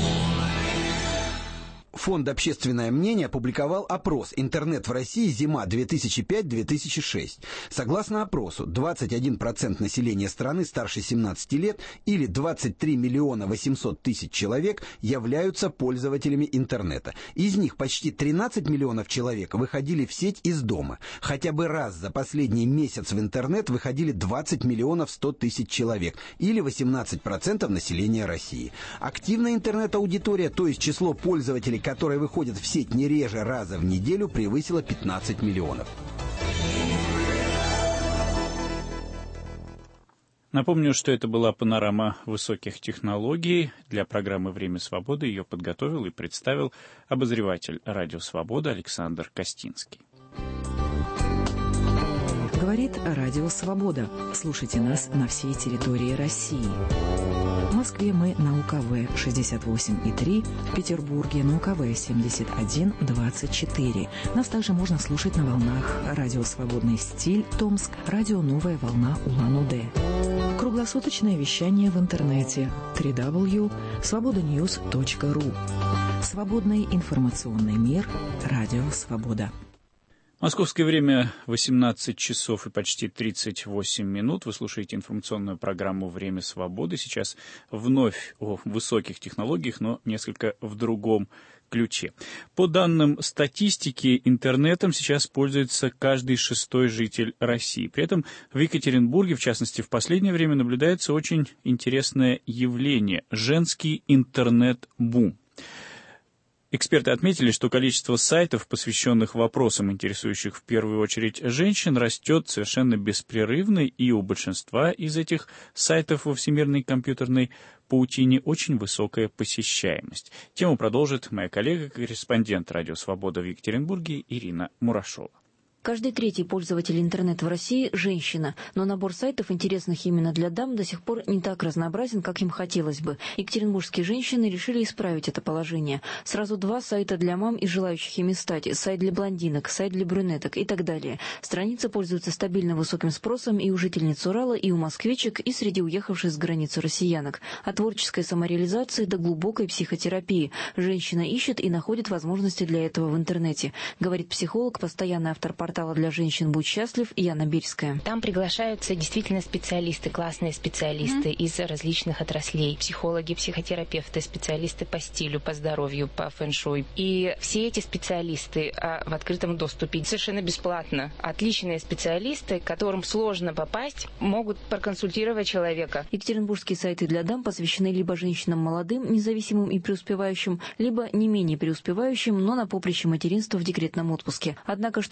Фонд «Общественное мнение» опубликовал опрос «Интернет в России. Зима две тысячи пять - две тысячи шесть». Согласно опросу, двадцать один процент населения страны старше семнадцати лет или двадцать три миллиона восемьсот тысяч человек являются пользователями интернета. Из них почти тринадцать миллионов человек выходили в сеть из дома. Хотя бы раз за последний месяц в интернет выходили двадцать миллионов сто тысяч человек или восемнадцать процентов населения России. Активная интернет-аудитория, то есть число пользователей, которые выходят в сеть не реже раза в неделю, превысила пятнадцать миллионов. Напомню, что это была панорама высоких технологий. Для программы «Время свободы» ее подготовил и представил обозреватель «Радио Свобода» Александр Костинский. Говорит Радио Свобода. Слушайте нас на всей территории России. В Москве мы на УКВ шестьдесят восемь и три, в Петербурге на УКВ семьдесят один двадцать четыре. Нас также можно слушать на волнах Радио Свободный стиль Томск, Радио Новая волна Улан-Удэ. Круглосуточное вещание в интернете дабл ю дабл ю дабл ю точка свобода ньюс точка ру. Свободный информационный мир. Радио Свобода. Московское время восемнадцать часов и почти тридцать восемь минут. Вы слушаете информационную программу «Время свободы». Сейчас вновь о высоких технологиях, но несколько в другом ключе. По данным статистики, интернетом сейчас пользуется каждый шестой житель России. При этом в Екатеринбурге, в частности, в последнее время наблюдается очень интересное явление – женский интернет-бум. Эксперты отметили, что количество сайтов, посвященных вопросам, интересующих в первую очередь женщин, растет совершенно беспрерывно, и у большинства из этих сайтов во всемирной компьютерной паутине очень высокая посещаемость. Тему продолжит моя коллега-корреспондент «Радио Свобода» в Екатеринбурге Ирина Мурашова. Каждый третий пользователь интернета в России – женщина, но набор сайтов, интересных именно для дам, до сих пор не так разнообразен, как им хотелось бы. Екатеринбургские женщины решили исправить это положение. Сразу два сайта для мам и желающих ими стать, сайт для блондинок, сайт для брюнеток и так далее. Страница пользуется стабильно высоким спросом и у жительниц Урала, и у москвичек, и среди уехавших с границы россиянок. От творческой самореализации до глубокой психотерапии. Женщина ищет и находит возможности для этого в интернете, говорит психолог, постоянный автор портала для женщин «Будь счастлив» Яна Бельская. Там приглашаются действительно специалисты, классные специалисты mm-hmm. из различных отраслей. Психологи, психотерапевты, специалисты по стилю, по здоровью, по фэн-шуй. И все эти специалисты а, в открытом доступе совершенно бесплатно. Отличные специалисты, к которым сложно попасть, могут проконсультировать человека. Екатеринбургские сайты для дам посвящены либо женщинам молодым, независимым и преуспевающим, либо не менее преуспевающим, но на поприще материнства в декретном отпуске. Однако, чтобы стать успешным,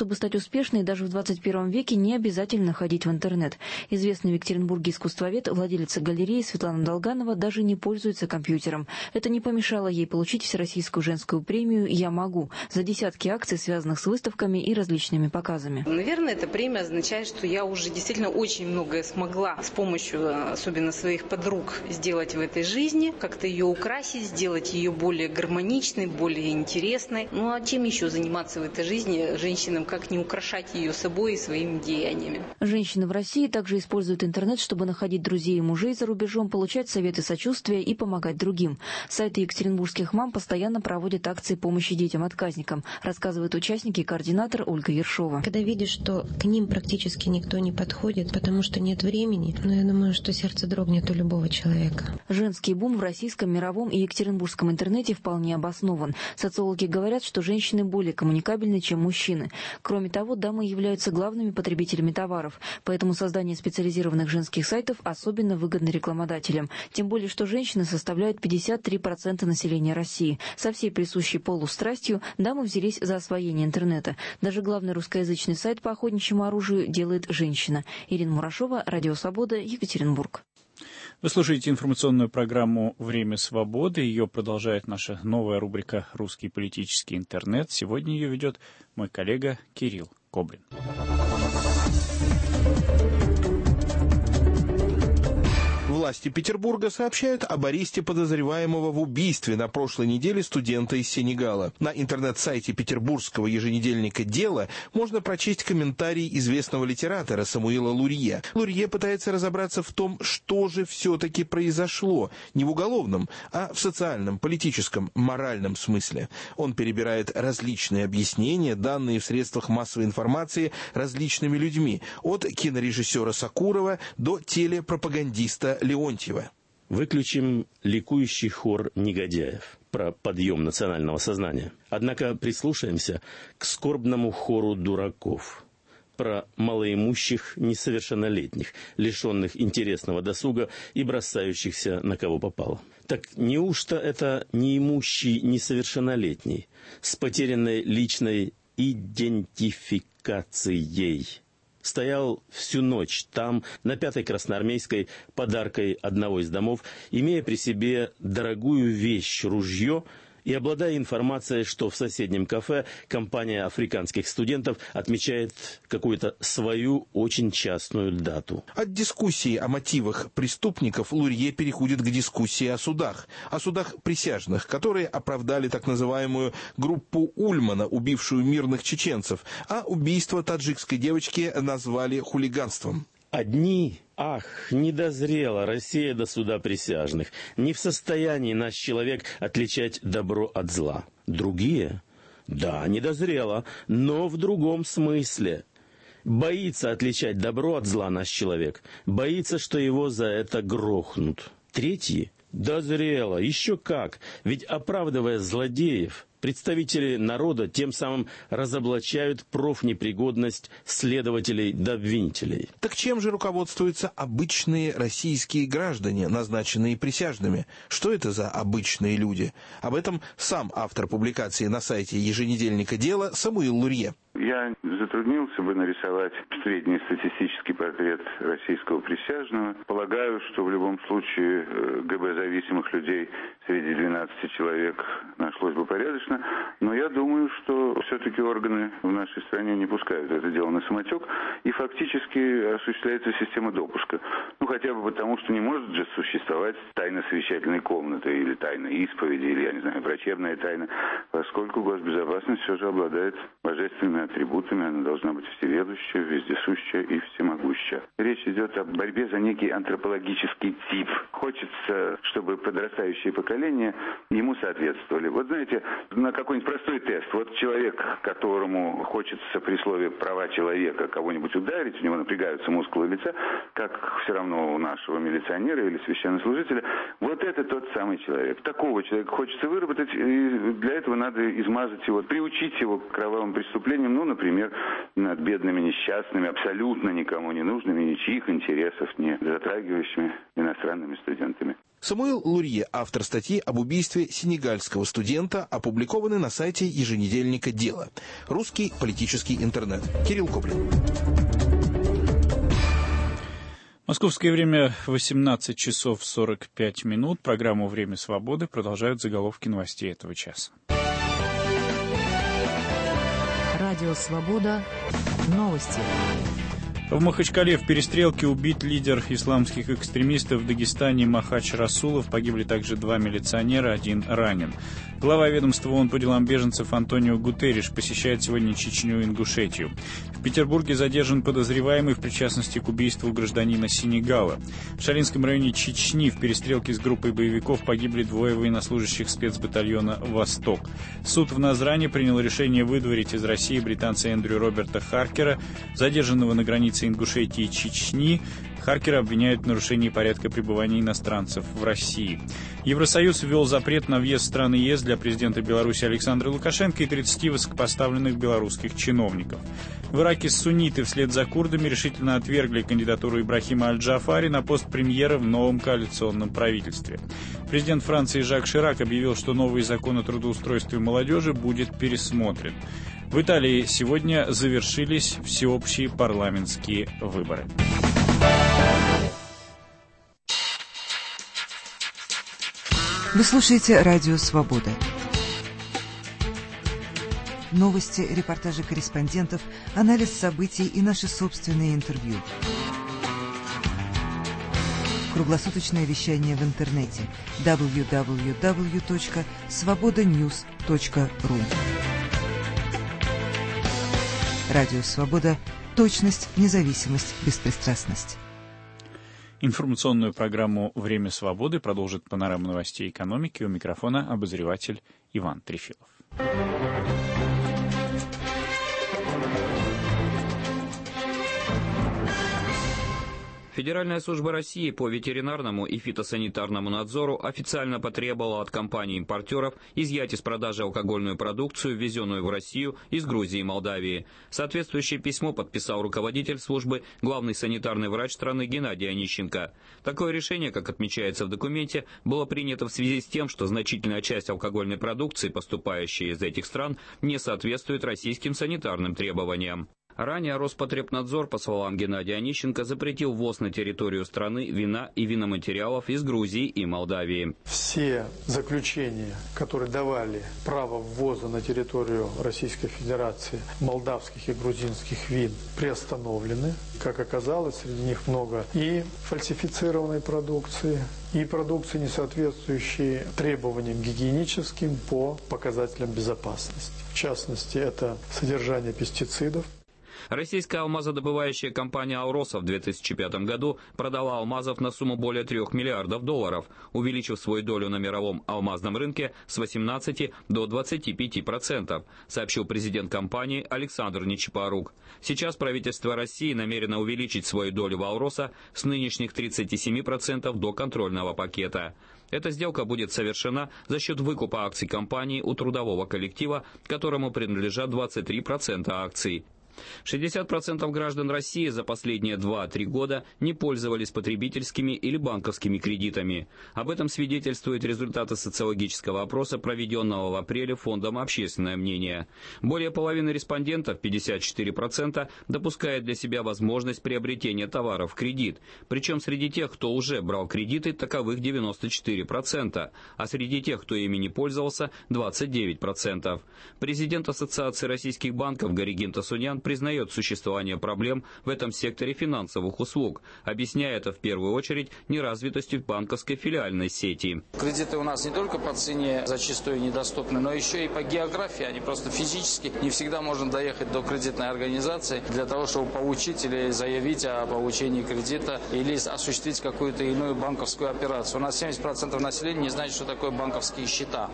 успешной даже в двадцать первом веке не обязательно ходить в интернет. Известный в Екатеринбурге искусствовед, владелица галереи Светлана Долганова даже не пользуется компьютером. Это не помешало ей получить Всероссийскую женскую премию «Я могу» за десятки акций, связанных с выставками и различными показами. Наверное, эта премия означает, что я уже действительно очень многое смогла с помощью, особенно своих подруг, сделать в этой жизни, как-то ее украсить, сделать ее более гармоничной, более интересной. Ну а чем еще заниматься в этой жизни женщинам, как не украшать ее собой и своими деяниями? Женщины в России также используют интернет, чтобы находить друзей и мужей за рубежом, получать советы сочувствия и помогать другим. Сайты екатеринбургских мам постоянно проводят акции помощи детям-отказникам, рассказывают участники и координатор Ольга Ершова. Когда видишь, что к ним практически никто не подходит, потому что нет времени, но я думаю, что сердце дрогнет у любого человека. Женский бум в российском, мировом и екатеринбургском интернете вполне обоснован. Социологи говорят, что женщины более коммуникабельны, чем мужчины. Кроме того, дамы являются главными потребителями товаров, поэтому создание специализированных женских сайтов особенно выгодно рекламодателям. Тем более, что женщины составляют пятьдесят три процента населения России. Со всей присущей полу страстью дамы взялись за освоение интернета. Даже главный русскоязычный сайт по охотничьему оружию делает женщина. Ирина Мурашова, Радио Свобода, Екатеринбург. Вы слушаете информационную программу «Время свободы». Ее продолжает наша новая рубрика «Русский политический интернет». Сегодня ее ведет мой коллега Кирилл Коблин. Власти Петербурга сообщают об аресте подозреваемого в убийстве на прошлой неделе студента из Сенегала. На интернет-сайте петербургского еженедельника «Дело» можно прочесть комментарий известного литератора Самуила Лурье. Лурье пытается разобраться в том, что же все-таки произошло, не в уголовном, а в социальном, политическом, моральном смысле. Он перебирает различные объяснения, данные в средствах массовой информации различными людьми, от кинорежиссера Сакурова до телепропагандиста Леонтьева. Выключим ликующий хор негодяев про подъем национального сознания. Однако прислушаемся к скорбному хору дураков про малоимущих несовершеннолетних, лишенных интересного досуга и бросающихся на кого попало. Так неужто это неимущий несовершеннолетний с потерянной личной идентификацией стоял всю ночь там, на Пятой Красноармейской, подаркой одного из домов, имея при себе дорогую вещь, ружье, и обладая информацией, что в соседнем кафе компания африканских студентов отмечает какую-то свою очень частную дату. От дискуссии о мотивах преступников Лурье переходит к дискуссии о судах. О судах присяжных, которые оправдали так называемую группу Ульмана, убившую мирных чеченцев, а убийство таджикской девочки назвали хулиганством. Одни, ах, не дозрела Россия до суда присяжных, не в состоянии наш человек отличать добро от зла. Другие, да, не дозрела, но в другом смысле. Боится отличать добро от зла наш человек, боится, что его за это грохнут. Третьи, дозрела, еще как, ведь оправдывая злодеев, представители народа тем самым разоблачают профнепригодность следователей до обвинителей. Так чем же руководствуются обычные российские граждане, назначенные присяжными? Что это за обычные люди? Об этом сам автор публикации на сайте еженедельника «Дело» Самуил Лурье. Я затруднился бы нарисовать средний статистический портрет российского присяжного. Полагаю, что в любом случае ГБ-зависимых людей среди двенадцати человек нашлось бы порядочно. Но я думаю, что все-таки органы в нашей стране не пускают это дело на самотек. И фактически осуществляется система допуска. Ну, хотя бы потому, что не может же существовать тайна совещательной комнаты или тайна исповеди, или, я не знаю, врачебная тайна, поскольку госбезопасность все же обладает божественными атрибутами, она должна быть всеведущая, вездесущая и всемогущая. Речь идет о борьбе за некий антропологический тип. Хочется, чтобы подрастающее поколение ему соответствовали. Вот знаете, на какой-нибудь простой тест. Вот человек, которому хочется при слове «права человека» кого-нибудь ударить, у него напрягаются мускулы лица, как все равно у нашего милиционера или священнослужителя. Вот это тот самый человек. Такого человека хочется выработать, и для этого надо измазать его, приучить его к кровавым преступлениям, ну, например, над бедными несчастными, абсолютно никому не нужными, ничьих интересов не затрагивающими иностранными студентами. Самуил Лурье, автор статьи об убийстве сенегальского студента, опубликованной на сайте еженедельника «Дело». Русский политический интернет. Кирилл Коплин. Московское время восемнадцать часов сорок пять минут. Программу «Время свободы» продолжают заголовки новостей этого часа. Радио «Свобода». Новости. В Махачкале в перестрелке убит лидер исламских экстремистов в Дагестане Махач Расулов. Погибли также два милиционера, один ранен. Глава ведомства ООН по делам беженцев Антонио Гутерриш посещает сегодня Чечню и Ингушетию. В Петербурге задержан подозреваемый в причастности к убийству гражданина Сенегала. В Шалинском районе Чечни в перестрелке с группой боевиков погибли двое военнослужащих спецбатальона «Восток». Суд в Назране принял решение выдворить из России британца Эндрю Роберта Харкера, задержанного на границе Ингушетии и Чечни. Харкера обвиняют в нарушении порядка пребывания иностранцев в России. Евросоюз ввел запрет на въезд в страны ЕС для президента Беларуси Александра Лукашенко и тридцати высокопоставленных белорусских чиновников. В Ираке сунниты вслед за курдами решительно отвергли кандидатуру Ибрахима Аль-Джафари на пост премьера в новом коалиционном правительстве. Президент Франции Жак Ширак объявил, что новый закон о трудоустройстве молодежи будет пересмотрен. В Италии сегодня завершились всеобщие парламентские выборы. Вы слушаете «Радио Свобода». Новости, репортажи корреспондентов, анализ событий и наши собственные интервью. Круглосуточное вещание в интернете дабл ю дабл ю дабл ю точка свобода ньюс точка ру. Радио «Свобода». Точность, независимость, беспристрастность. Информационную программу «Время свободы» продолжит панорама новостей экономики. У микрофона обозреватель Иван Трефилов. Федеральная служба России по ветеринарному и фитосанитарному надзору официально потребовала от компаний-импортеров изъять из продажи алкогольную продукцию, ввезенную в Россию из Грузии и Молдавии. Соответствующее письмо подписал руководитель службы, главный санитарный врач страны Геннадий Онищенко. Такое решение, как отмечается в документе, было принято в связи с тем, что значительная часть алкогольной продукции, поступающей из этих стран, не соответствует российским санитарным требованиям. Ранее Роспотребнадзор, по словам Геннадия Онищенко, запретил ввоз на территорию страны вина и виноматериалов из Грузии и Молдавии. Все заключения, которые давали право ввоза на территорию Российской Федерации молдавских и грузинских вин, приостановлены. Как оказалось, среди них много и фальсифицированной продукции, и продукции, не соответствующей требованиям гигиеническим по показателям безопасности. В частности, это содержание пестицидов. Российская алмазодобывающая компания «Алроса» в две тысячи пятом году продала алмазов на сумму более трех миллиардов долларов, увеличив свою долю на мировом алмазном рынке с восемнадцати до двадцати пяти процентов, сообщил президент компании Александр Нечипорук. Сейчас правительство России намерено увеличить свою долю в «Алроса» с нынешних тридцати семи процентов до контрольного пакета. Эта сделка будет совершена за счет выкупа акций компании у трудового коллектива, которому принадлежат двадцать три процента акций. шестьдесят процентов граждан России за последние два-три года не пользовались потребительскими или банковскими кредитами. Об этом свидетельствуют результаты социологического опроса, проведенного в апреле Фондом «Общественное мнение». Более половины респондентов, пятьдесят четыре процента, допускает для себя возможность приобретения товаров в кредит. Причем среди тех, кто уже брал кредиты, таковых девяносто четыре процента, а среди тех, кто ими не пользовался, двадцать девять процентов. Президент Ассоциации российских банков Горигин Тасунян признает существование проблем в этом секторе финансовых услуг, объясняя это в первую очередь неразвитостью банковской филиальной сети. Кредиты у нас не только по цене зачастую недоступны, но еще и по географии. Они просто физически не всегда можно доехать до кредитной организации для того, чтобы получить или заявить о получении кредита или осуществить какую-то иную банковскую операцию. У нас семьдесят процентов населения не знает, что такое банковские счета.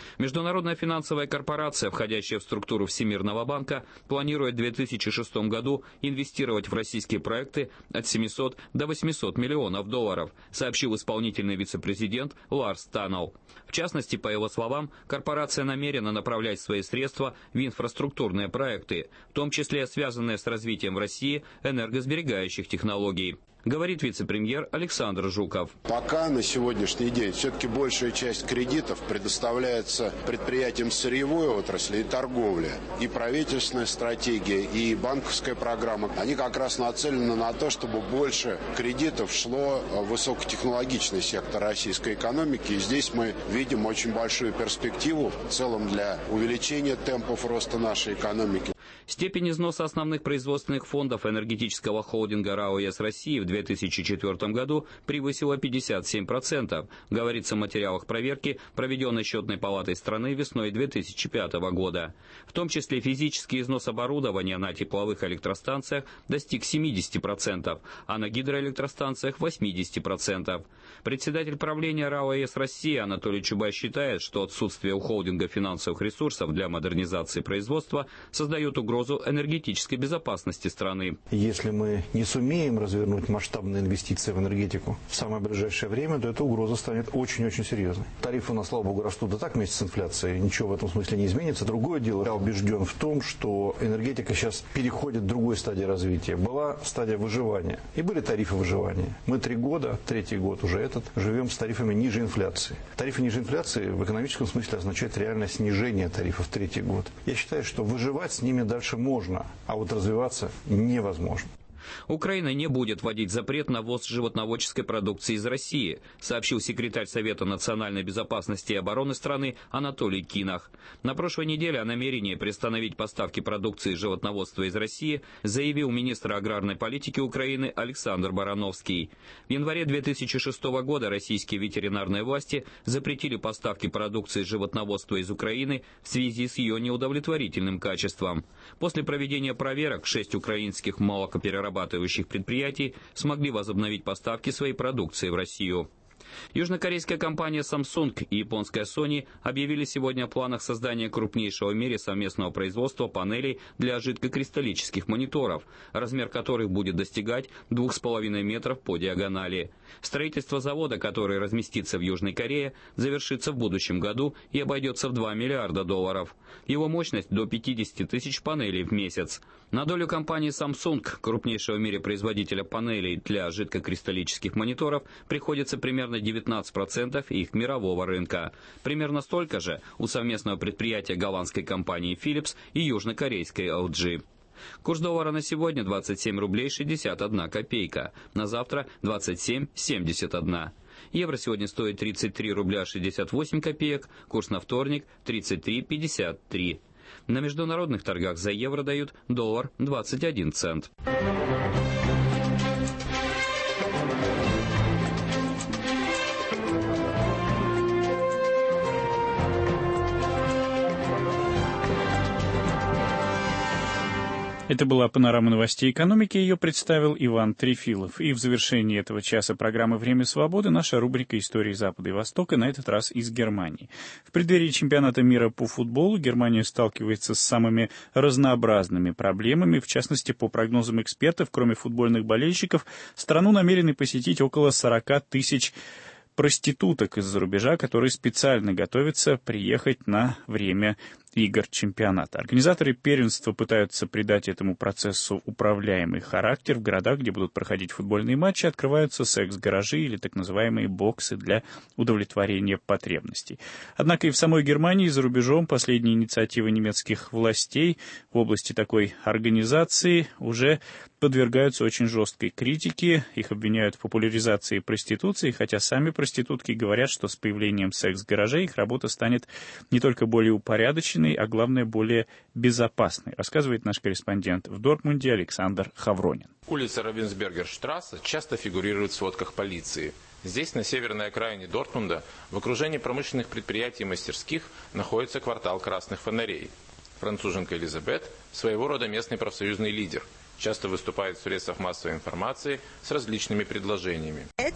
Международная финансовая корпорация, входящая в структуру Всемирного банка, планирует в две тысячи шестом году инвестировать в российские проекты от семисот до восьмисот миллионов долларов, сообщил исполнительный вице-президент Ларс Таннел. В частности, по его словам, корпорация намерена направлять свои средства в инфраструктурные проекты, в том числе связанные с развитием в России энергосберегающих технологий. Говорит вице-премьер Александр Жуков. Пока на сегодняшний день все-таки большая часть кредитов предоставляется предприятиям сырьевой отрасли и торговли. И правительственная стратегия, и банковская программа, они как раз нацелены на то, чтобы больше кредитов шло в высокотехнологичный сектор российской экономики. И здесь мы видим очень большую перспективу в целом для увеличения темпов роста нашей экономики. Степень износа основных производственных фондов энергетического холдинга РАО ЕС России в две тысячи четвёртом году превысила пятьдесят семь процентов, говорится в материалах проверки, проведенной Счетной палатой страны весной две тысячи пятого года. В том числе физический износ оборудования на тепловых электростанциях достиг семидесяти процентов, а на гидроэлектростанциях восьмидесяти процентов. Председатель правления РАО ЕС России Анатолий Чубай считает, что отсутствие у холдинга финансовых ресурсов для модернизации производства создает угрозу энергетической безопасности страны. Если мы не сумеем развернуть масштабные инвестиции в энергетику в самое ближайшее время, то эта угроза станет очень-очень серьезной. Тарифы у нас, слава богу, растут и так вместе с инфляцией, ничего в этом смысле не изменится. Другое дело, я убежден в том, что энергетика сейчас переходит к другой стадии развития. Была стадия выживания и были тарифы выживания. Мы три года, третий год уже этот, живем с тарифами ниже инфляции. Тарифы ниже инфляции в экономическом смысле означает реальное снижение тарифов третий год. Я считаю, что выживать с ними дальше можно, а вот развиваться невозможно. Украина не будет вводить запрет на ввоз животноводческой продукции из России, сообщил секретарь Совета национальной безопасности и обороны страны Анатолий Кинах. На прошлой неделе о намерении приостановить поставки продукции животноводства из России заявил министр аграрной политики Украины Александр Барановский. В январе две тысячи шестого года российские ветеринарные власти запретили поставки продукции животноводства из Украины в связи с ее неудовлетворительным качеством. После проведения проверок шесть украинских молокоперерабатывающих предприятий смогли возобновить поставки своей продукции в Россию. Южнокорейская компания Samsung и японская Sony объявили сегодня о планах создания крупнейшего в мире совместного производства панелей для жидкокристаллических мониторов, размер которых будет достигать двух с половиной метров по диагонали. Строительство завода, который разместится в Южной Корее, завершится в будущем году и обойдется в два миллиарда долларов. Его мощность до пятидесяти тысяч панелей в месяц. На долю компании Samsung, крупнейшего в мире производителя панелей для жидкокристаллических мониторов, приходится примерно девятнадцать процентов их мирового рынка. Примерно столько же у совместного предприятия голландской компании Philips и южнокорейской эл джи. Курс доллара на сегодня двадцать семь рублей шестьдесят одна копейка, на завтра двадцать семь семьдесят один. Евро сегодня стоит тридцать три рубля шестьдесят восемь копеек, курс на вторник тридцать три пятьдесят три. На международных торгах за евро дают доллар двадцать один цент. Это была панорама новостей экономики, ее представил Иван Трефилов. И в завершении этого часа программы «Время свободы» наша рубрика «Истории Запада и Востока», на этот раз из Германии. В преддверии чемпионата мира по футболу Германия сталкивается с самыми разнообразными проблемами. В частности, по прогнозам экспертов, кроме футбольных болельщиков, страну намерены посетить около сорока тысяч проституток из-за рубежа, которые специально готовятся приехать на время игр чемпионата. Организаторы первенства пытаются придать этому процессу управляемый характер. В городах, где будут проходить футбольные матчи, открываются секс-гаражи или так называемые боксы для удовлетворения потребностей. Однако и в самой Германии, и за рубежом последние инициативы немецких властей в области такой организации уже подвергаются очень жесткой критике. Их обвиняют в популяризации проституции, хотя сами проститутки говорят, что с появлением секс-гаражей их работа станет не только более упорядоченной, а главное, более безопасной, рассказывает наш корреспондент в Дортмунде Александр Хавронин. Улица Равенсбергерштрассе часто фигурирует в сводках полиции. Здесь, на северной окраине Дортмунда, в окружении промышленных предприятий и мастерских, находится квартал красных фонарей. Француженка Элизабет – своего рода местный профсоюзный лидер. часто выступает в средствах массовой информации с различными предложениями. Я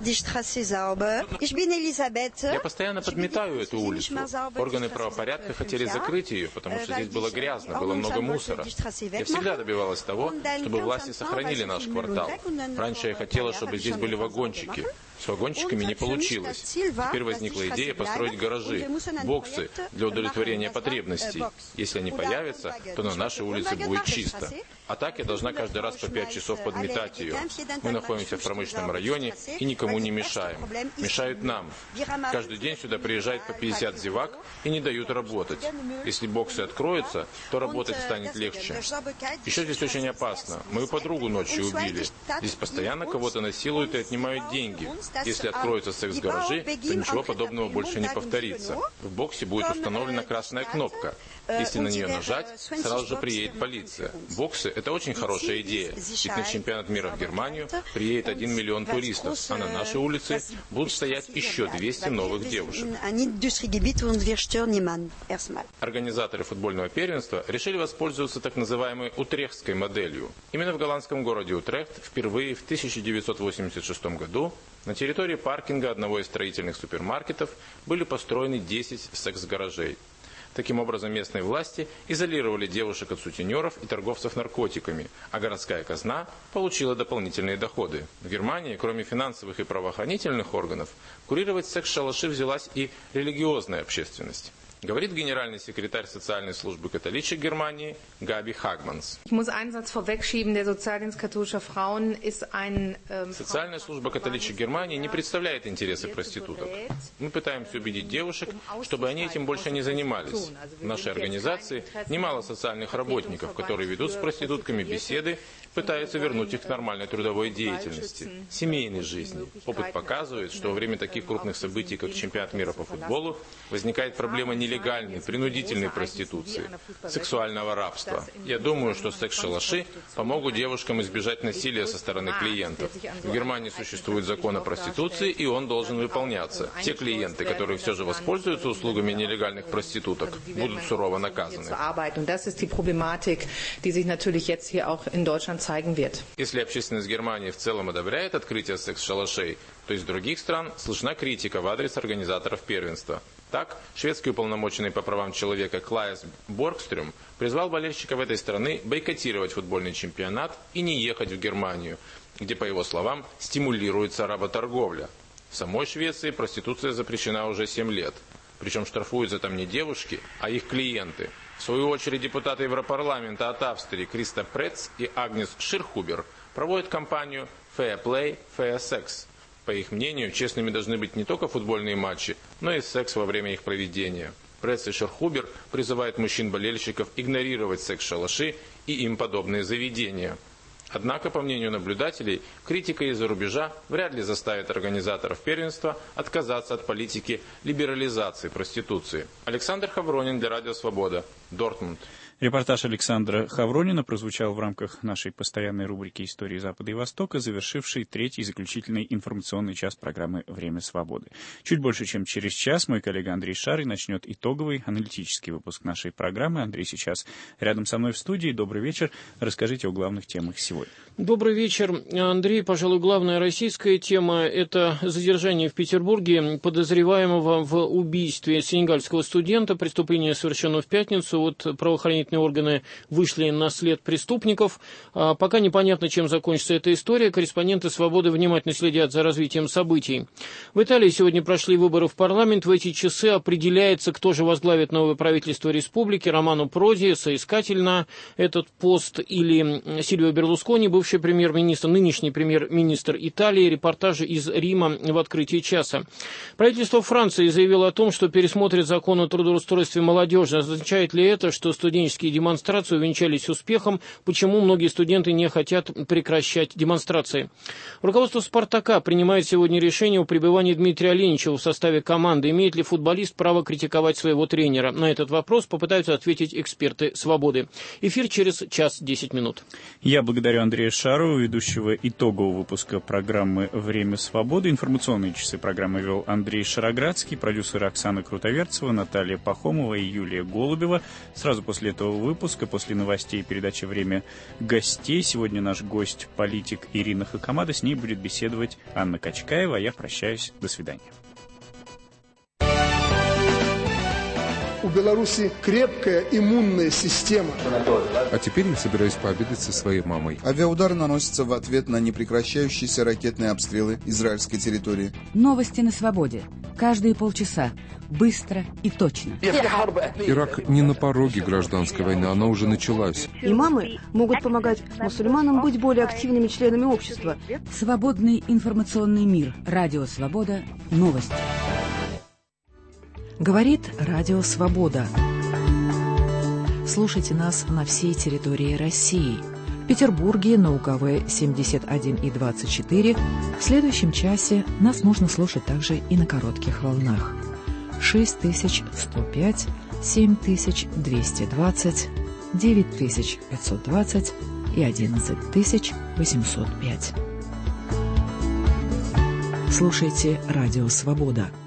постоянно подметаю эту улицу. Органы правопорядка хотели закрыть ее, потому что здесь было грязно, было много мусора. Я всегда добивалась того, чтобы власти сохранили наш квартал. Раньше я хотела, чтобы здесь были вагончики. С вагончиками не получилось. Теперь возникла идея построить гаражи, боксы для удовлетворения потребностей. Если они появятся, то на нашей улице будет чисто. А так я должна каждый раз по пять часов подметать ее. Мы находимся в промышленном районе и никому не мешаем. Мешают нам. Каждый день сюда приезжает по пятьдесят зевак и не дают работать. Если боксы откроются, то работать станет легче. Еще здесь очень опасно. Мою подругу ночью убили. Здесь постоянно кого-то насилуют и отнимают деньги. Если откроются секс-гаражи, то ничего подобного больше не повторится. В боксе будет установлена красная кнопка. Если на нее нажать, сразу же приедет полиция. Боксы – это очень хорошая идея. Ведь на чемпионат мира в Германию приедет один миллион туристов, а на нашей улице будут стоять еще двести новых девушек. Организаторы футбольного первенства решили воспользоваться так называемой утрехтской моделью. Именно в голландском городе Утрехт впервые в тысяча девятьсот восемьдесят шестом году на территории паркинга одного из строительных супермаркетов были построены десять секс-гаражей. Таким образом, местные власти изолировали девушек от сутенеров и торговцев наркотиками, а городская казна получила дополнительные доходы. В Германии, кроме финансовых и правоохранительных органов, курировать секс-шалаши взялась и религиозная общественность. Говорит генеральный секретарь социальной службы католичек Германии Габи Хагманс. Социальная служба католичек Германии не представляет интересы проституток. Мы пытаемся убедить девушек, чтобы они этим больше не занимались. В нашей организации немало социальных работников, которые ведут с проститутками беседы, пытаются вернуть их к нормальной трудовой деятельности, семейной жизни. Опыт показывает, что во время таких крупных событий, как чемпионат мира по футболу, возникает проблема нелегальной, принудительной проституции, сексуального рабства. Я думаю, что секс-шалаши помогут девушкам избежать насилия со стороны клиентов. В Германии существует закон о проституции, и он должен выполняться. Те клиенты, которые все же воспользуются услугами нелегальных проституток, будут сурово наказаны. Если общественность Германии в целом одобряет открытие секс-шалашей, то из других стран слышна критика в адрес организаторов первенства. Так, шведский уполномоченный по правам человека Клайс Боргстрюм призвал болельщиков этой страны бойкотировать футбольный чемпионат и не ехать в Германию, где, по его словам, стимулируется работорговля. В самой Швеции проституция запрещена уже семь лет. Причем штрафуются там не девушки, а их клиенты. В свою очередь депутаты Европарламента от Австрии Криста Прец и Агнес Ширхубер проводят кампанию «Fair Play, Fair Sex». По их мнению, честными должны быть не только футбольные матчи, но и секс во время их проведения. Прец и Ширхубер призывают мужчин-болельщиков игнорировать секс-шалаши и им подобные заведения. Однако, по мнению наблюдателей, критика из-за рубежа вряд ли заставит организаторов первенства отказаться от политики либерализации проституции. Александр Хавронин для Радио Свобода, Дортмунд. Репортаж Александра Хавронина прозвучал в рамках нашей постоянной рубрики «Истории Запада и Востока», завершившей третий заключительный информационный час программы «Время свободы». Чуть больше, чем через час, мой коллега Андрей Шарый начнет итоговый аналитический выпуск нашей программы. Андрей сейчас рядом со мной в студии. Добрый вечер. Расскажите о главных темах сегодня. Добрый вечер, Андрей. Пожалуй, главная российская тема – это задержание в Петербурге подозреваемого в убийстве сенегальского студента. Преступление совершено в пятницу. Вот правоохранительные органы вышли на след преступников. А пока непонятно, чем закончится эта история. Корреспонденты «Свободы» внимательно следят за развитием событий. В Италии сегодня прошли выборы в парламент. В эти часы определяется, кто же возглавит новое правительство республики. Романо Проди, соискатель на этот пост, или Сильвио Берлускони, бывший премьер-министр, нынешний премьер-министр Италии. Репортажи из Рима в открытии часа. Правительство Франции заявило о том, что пересмотрит закон о трудоустройстве молодежи. Означает ли это, что студенческие демонстрации увенчались успехом? Почему многие студенты не хотят прекращать демонстрации? Руководство «Спартака» принимает сегодня решение о пребывании Дмитрия Оленичева в составе команды. Имеет ли футболист право критиковать своего тренера? На этот вопрос попытаются ответить эксперты «Свободы». Эфир через час десять минут. Я благодарю Андрея Шарова, ведущего итогового выпуска программы «Время свободы». Информационные часы программы вел Андрей Шароградский, продюсеры Оксана Крутоверцева, Наталья Пахомова и Юлия Голубева. Сразу после этого этого выпуска. После новостей передачи «Время гостей». Сегодня наш гость, политик Ирина Хакамада. С ней будет беседовать Анна Качкаева. А я прощаюсь. До свидания. У Беларуси крепкая иммунная система. А теперь я собираюсь пообедать со своей мамой. Авиаудары наносятся в ответ на непрекращающиеся ракетные обстрелы израильской территории. Новости на свободе. Каждые полчаса. Быстро и точно. Ирак не на пороге гражданской войны, она уже началась. Имамы могут помогать мусульманам быть более активными членами общества. Свободный информационный мир. Радио «Свобода». Новости. Говорит Радио «Свобода». Слушайте нас на всей территории России. В Петербурге на УКВ семьдесят один и двадцать четыре. В следующем часе нас можно слушать также и на коротких волнах. шесть тысяч сто пять, семь тысяч двести двадцать, девять тысяч пятьсот двадцать и одиннадцать тысяч восемьсот пять. Слушайте Радио «Свобода».